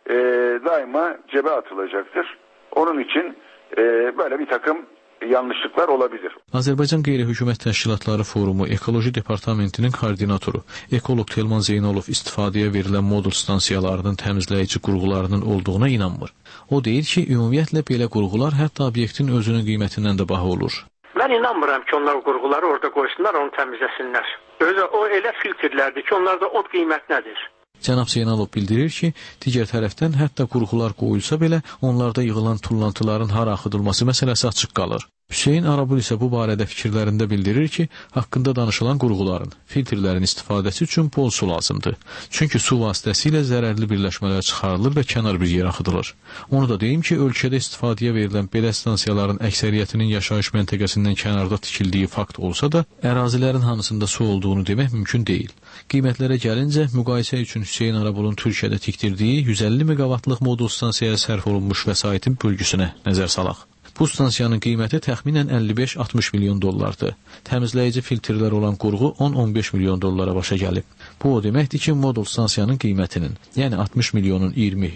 daima cebe atılacaktır. Onun için böyle bir takım yanlışlıklar olabilir. Azərbaycan Qeyri-Hökumət Təşkilatları Forumu Ekoloji Departamentinin koordinatoru ekoloq Telman Zeynalov istifadəyə verilən modul stansiyalarının təmizləyici qurğularının olduğuna inanmır. O deyir ki, ümumiyyətlə belə qurğular hətta obyektin özünün qiymətindən də baha olur. Mən inanmıram ki, onlar qurğuları orada qoysunlar, onu təmizləsinlər. O elə filtrlərdir ki, onlarda od qiymətinədir. Cənab Zeynalov bildirir ki, digər tərəfdən hətta qurğular qoyulsa belə onlarda yığılan tullantıların hara axıdılması məsələsi açıq qalır. Hüseyn Arabul isə bu barədə fikirlərində bildirir ki, haqqında danışılan qurğuların, filtrlərin istifadəsi üçün bol su lazımdır. Çünki su vasitəsilə zərərli birləşmələr çıxarılır və kənar bir yerə axıdılır. Onu da deyim ki, ölkədə istifadəyə verilən belə stansiyaların əksəriyyətinin yaşayış məntəqəsindən kənarda tikildiyi fakt olsa da, ərazilərin hamısında su olduğunu demək mümkün deyil. Qiymətlərə gəlincə, müqayisə üçün Hüseyn Arabulun Türkiyədə tikdirdiyi 150 meqavatlıq modul stansiyaya sərf olunmuş vəsaitin bölgüsünə nəzər salaq. Bu stansiyanın qiyməti təxminən 55-60 milyon dollardır. Təmizləyici filtrlər olan qurğu 10-15 milyon dollara başa gəlib. Bu o deməkdir ki, modul stansiyanın qiymətinin, yəni 60 milyonun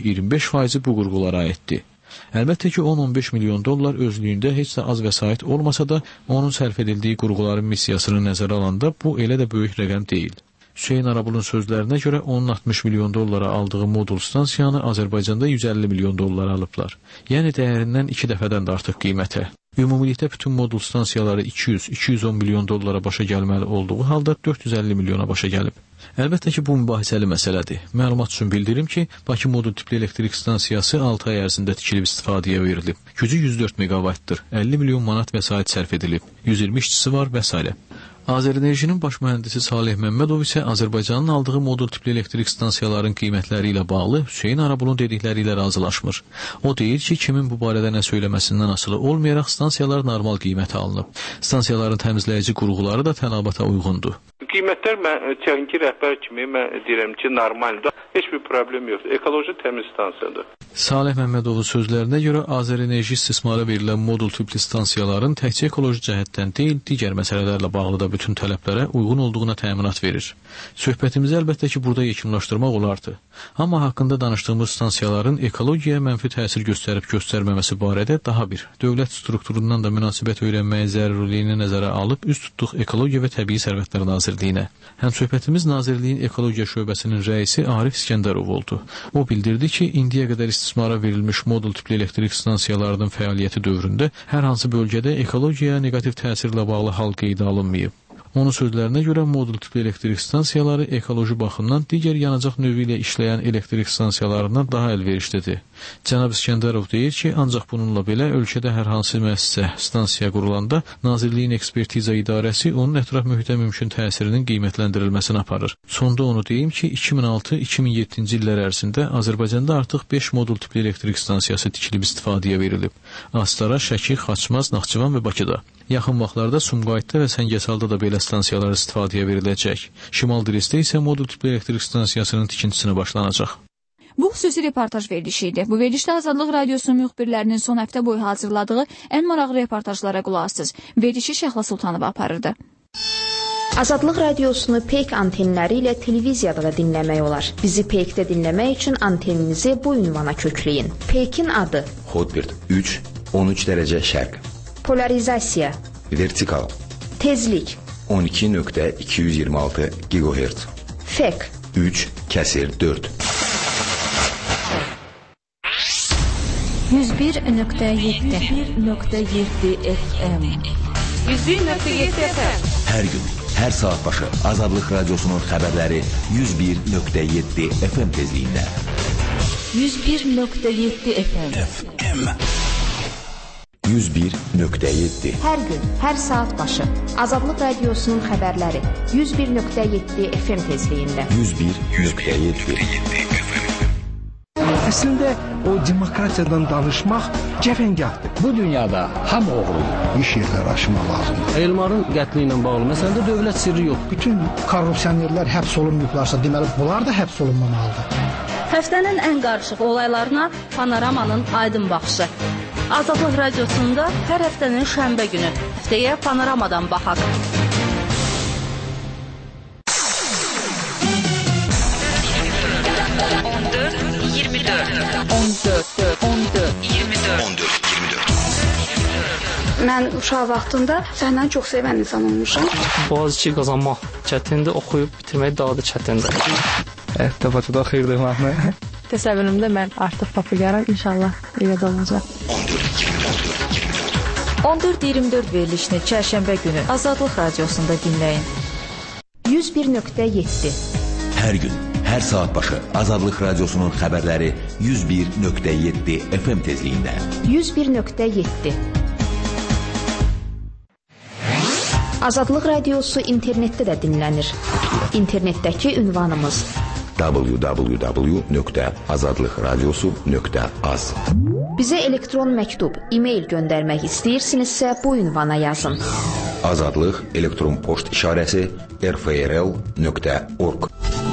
20-25% bu qurğulara aiddir. Əlbəttə ki, 10-15 milyon dollar özlüyündə heç də az vəsait olmasa da, onun sərf edildiyi qurğuların missiyasını nəzərə alanda bu elə də böyük rəqəm deyil. Hüseyn Arabulun sözlərinə görə onun 60 milyon dollara aldığı modul stansiyanı Azərbaycanda 150 milyon dollara alıblar. Yəni dəyərindən 2 dəfədən də artıq qiymətə. Ümumilikdə bütün modul stansiyaları 200-210 milyon dollara başa gəlməli olduğu halda 450 milyona başa gəlib. Əlbəttə ki, bu mübahisəli məsələdir. Məlumat üçün bildirim ki, Bakı modul tipli elektrik stansiyası 6 ay ərzində tikilib istifadəyə verilib. Gücü 104 meqavatdır, 50 milyon manat vəsait sərf edilib, 120 işçisi var və s. Azərenerjinin baş mühəndisi Salih Məmmədov isə Azərbaycanın aldığı modul tipli elektrik stansiyaların qiymətləri ilə bağlı Hüseyn Arabulun dedikləri ilə razılaşmır. O deyir ki, kimin bu barədə nə söyləməsindən asılı olmayaraq stansiyalar normal qiymətə alınıb. Stansiyaların təmizləyici qurğuları da tələbata uyğundur. Qiymətlər texniki rəhbər kimi mən deyirəm ki, normaldır. Heç bir problem yoxdur. Ekoloji təmiz stansiyadır. Salih Məmmədovun sözlərinə görə Azərenerji istismara verilən modul tipli stansiyaların təkcə ekoloji cəhətdən deyil, digər məsələlərlə bağlı da bütün tələblərə uyğun olduğuna təminat verir. Söhbətimizi əlbəttə ki, burada yekunlaşdırmaq olardı. Amma haqqında danışdığımız stansiyaların ekologiyaya mənfi təsir göstərib-göstərməməsi barədə daha bir, dövlət strukturundan da münasibət öyrənməyə zərurliyini nəzərə alıb üst tutduq Ekologiya və Təbii Sərvətlər Nazirliyinə. Həmsöhbətimiz Nazirliyin Ekologiya şöbəsinin rəisi Arif İskəndərov oldu. O bildirdi ki, indiyə qədər istismara verilmiş modul tipli elektrik stansiyalarının fəaliyyəti dövründə hər hansı bölgədə ekologiyaya neqativ təsirlə bağlı hal qeydə alınmayıb. Onun sözlərinə görə modul tipli elektrik stansiyaları ekoloji baxımdan digər yanacaq növü ilə işləyən elektrik stansiyalarından daha əlverişlidir. Cənab İskəndərov deyir ki, ancaq bununla belə ölkədə hər hansı müəssisə, stansiya qurulanda Nazirliyin Ekspertiza İdarəsi onun ətraf mühitə mümkün təsirinin qiymətləndirilməsini aparır. Sonda onu deyim ki, 2006-2007-ci illər ərzində Azərbaycanda artıq 5 modul tipli elektrik stansiyası tikilib istifadəyə verilib. Astara, Şəki, Xaçmaz, Naxçıvan və Bakıda. Yaxın vaxtlarda Sumqayıtda və Səngəsalda da belə stansiyalar istifadəyə veriləcək. Şimal Diresdə isə modul tipli elektrik stansiyasının tikintisini başlanacaq. Bu xüsusi reportaj verilişi idi. Bu verilişdə Azadlıq Radiosu müxbirlərinin son həftə boyu hazırladığı ən maraqlı reportajlara qulaq asdınız. Verilişi Şəhla Sultanova aparırdı. Azadlıq Radiosunu PEYK antenləri ilə televiziyada da dinləmək olar. Bizi PEYK-də dinləmək üçün anteninizi bu ünvana kökləyin. PEYK-in adı Hotbird 3, 13 dərəcə şərq. Polarizasiya Vertikal Tezlik 12.226 GHz. FEK 3/4 101.7 FM 101.7 FM Hər gün, hər saat başı Azadlıq Radiosunun xəbərləri 101.7 FM tezliyində. 101.7 FM 101.7 Hər gün, hər saat başı Azadlıq Radiosunun xəbərləri 101.7 FM tezliyində. 101.7 Əslində o demokratiyadan danışmaq cəfəngahdır. Bu dünyada hamı oğrudur. İş yerləri açmaq lazımdır. Elmarın qətli ilə bağlı məsələdə dövlət sirri yox. Bütün korrupsionerlər həbs olunmayıblarsa, deməli bunlar da həbs olunmamalıdır. Həftənin ən qarışıq olaylarına Panoramanın aydın baxışı. Azadlıq Radiosunda hər həftənin şənbə günü. Həftəyə Panoramadan baxaq. ...14-24 uşaq vaxtında səhnəni çox sevən insan olmuşam. Boğaziçi qazanmaq çətindir, oxuyub bitirmək daha da çətindir. Həyatda Bakıda xeyirli mahnı. Təsəvvürümdə mən artıq populyarım, inşallah elə də olacaq. 14-24 verilişini çərşənbə günü Azadlıq Radiosunda dinləyin. 101.7 Hər gün, hər saat başı Azadlıq Radiosunun xəbərləri 101.7 FM tezliyində. 101.7 Azadlıq Radiosu internetdə də dinlənir. İnternetdəki ünvanımız www.azadlıqradiosu.az Bizə elektron məktub, e-mail göndərmək istəyirsinizsə bu ünvana yazın. Azadlıq elektron poçt işarəsi rfrl.org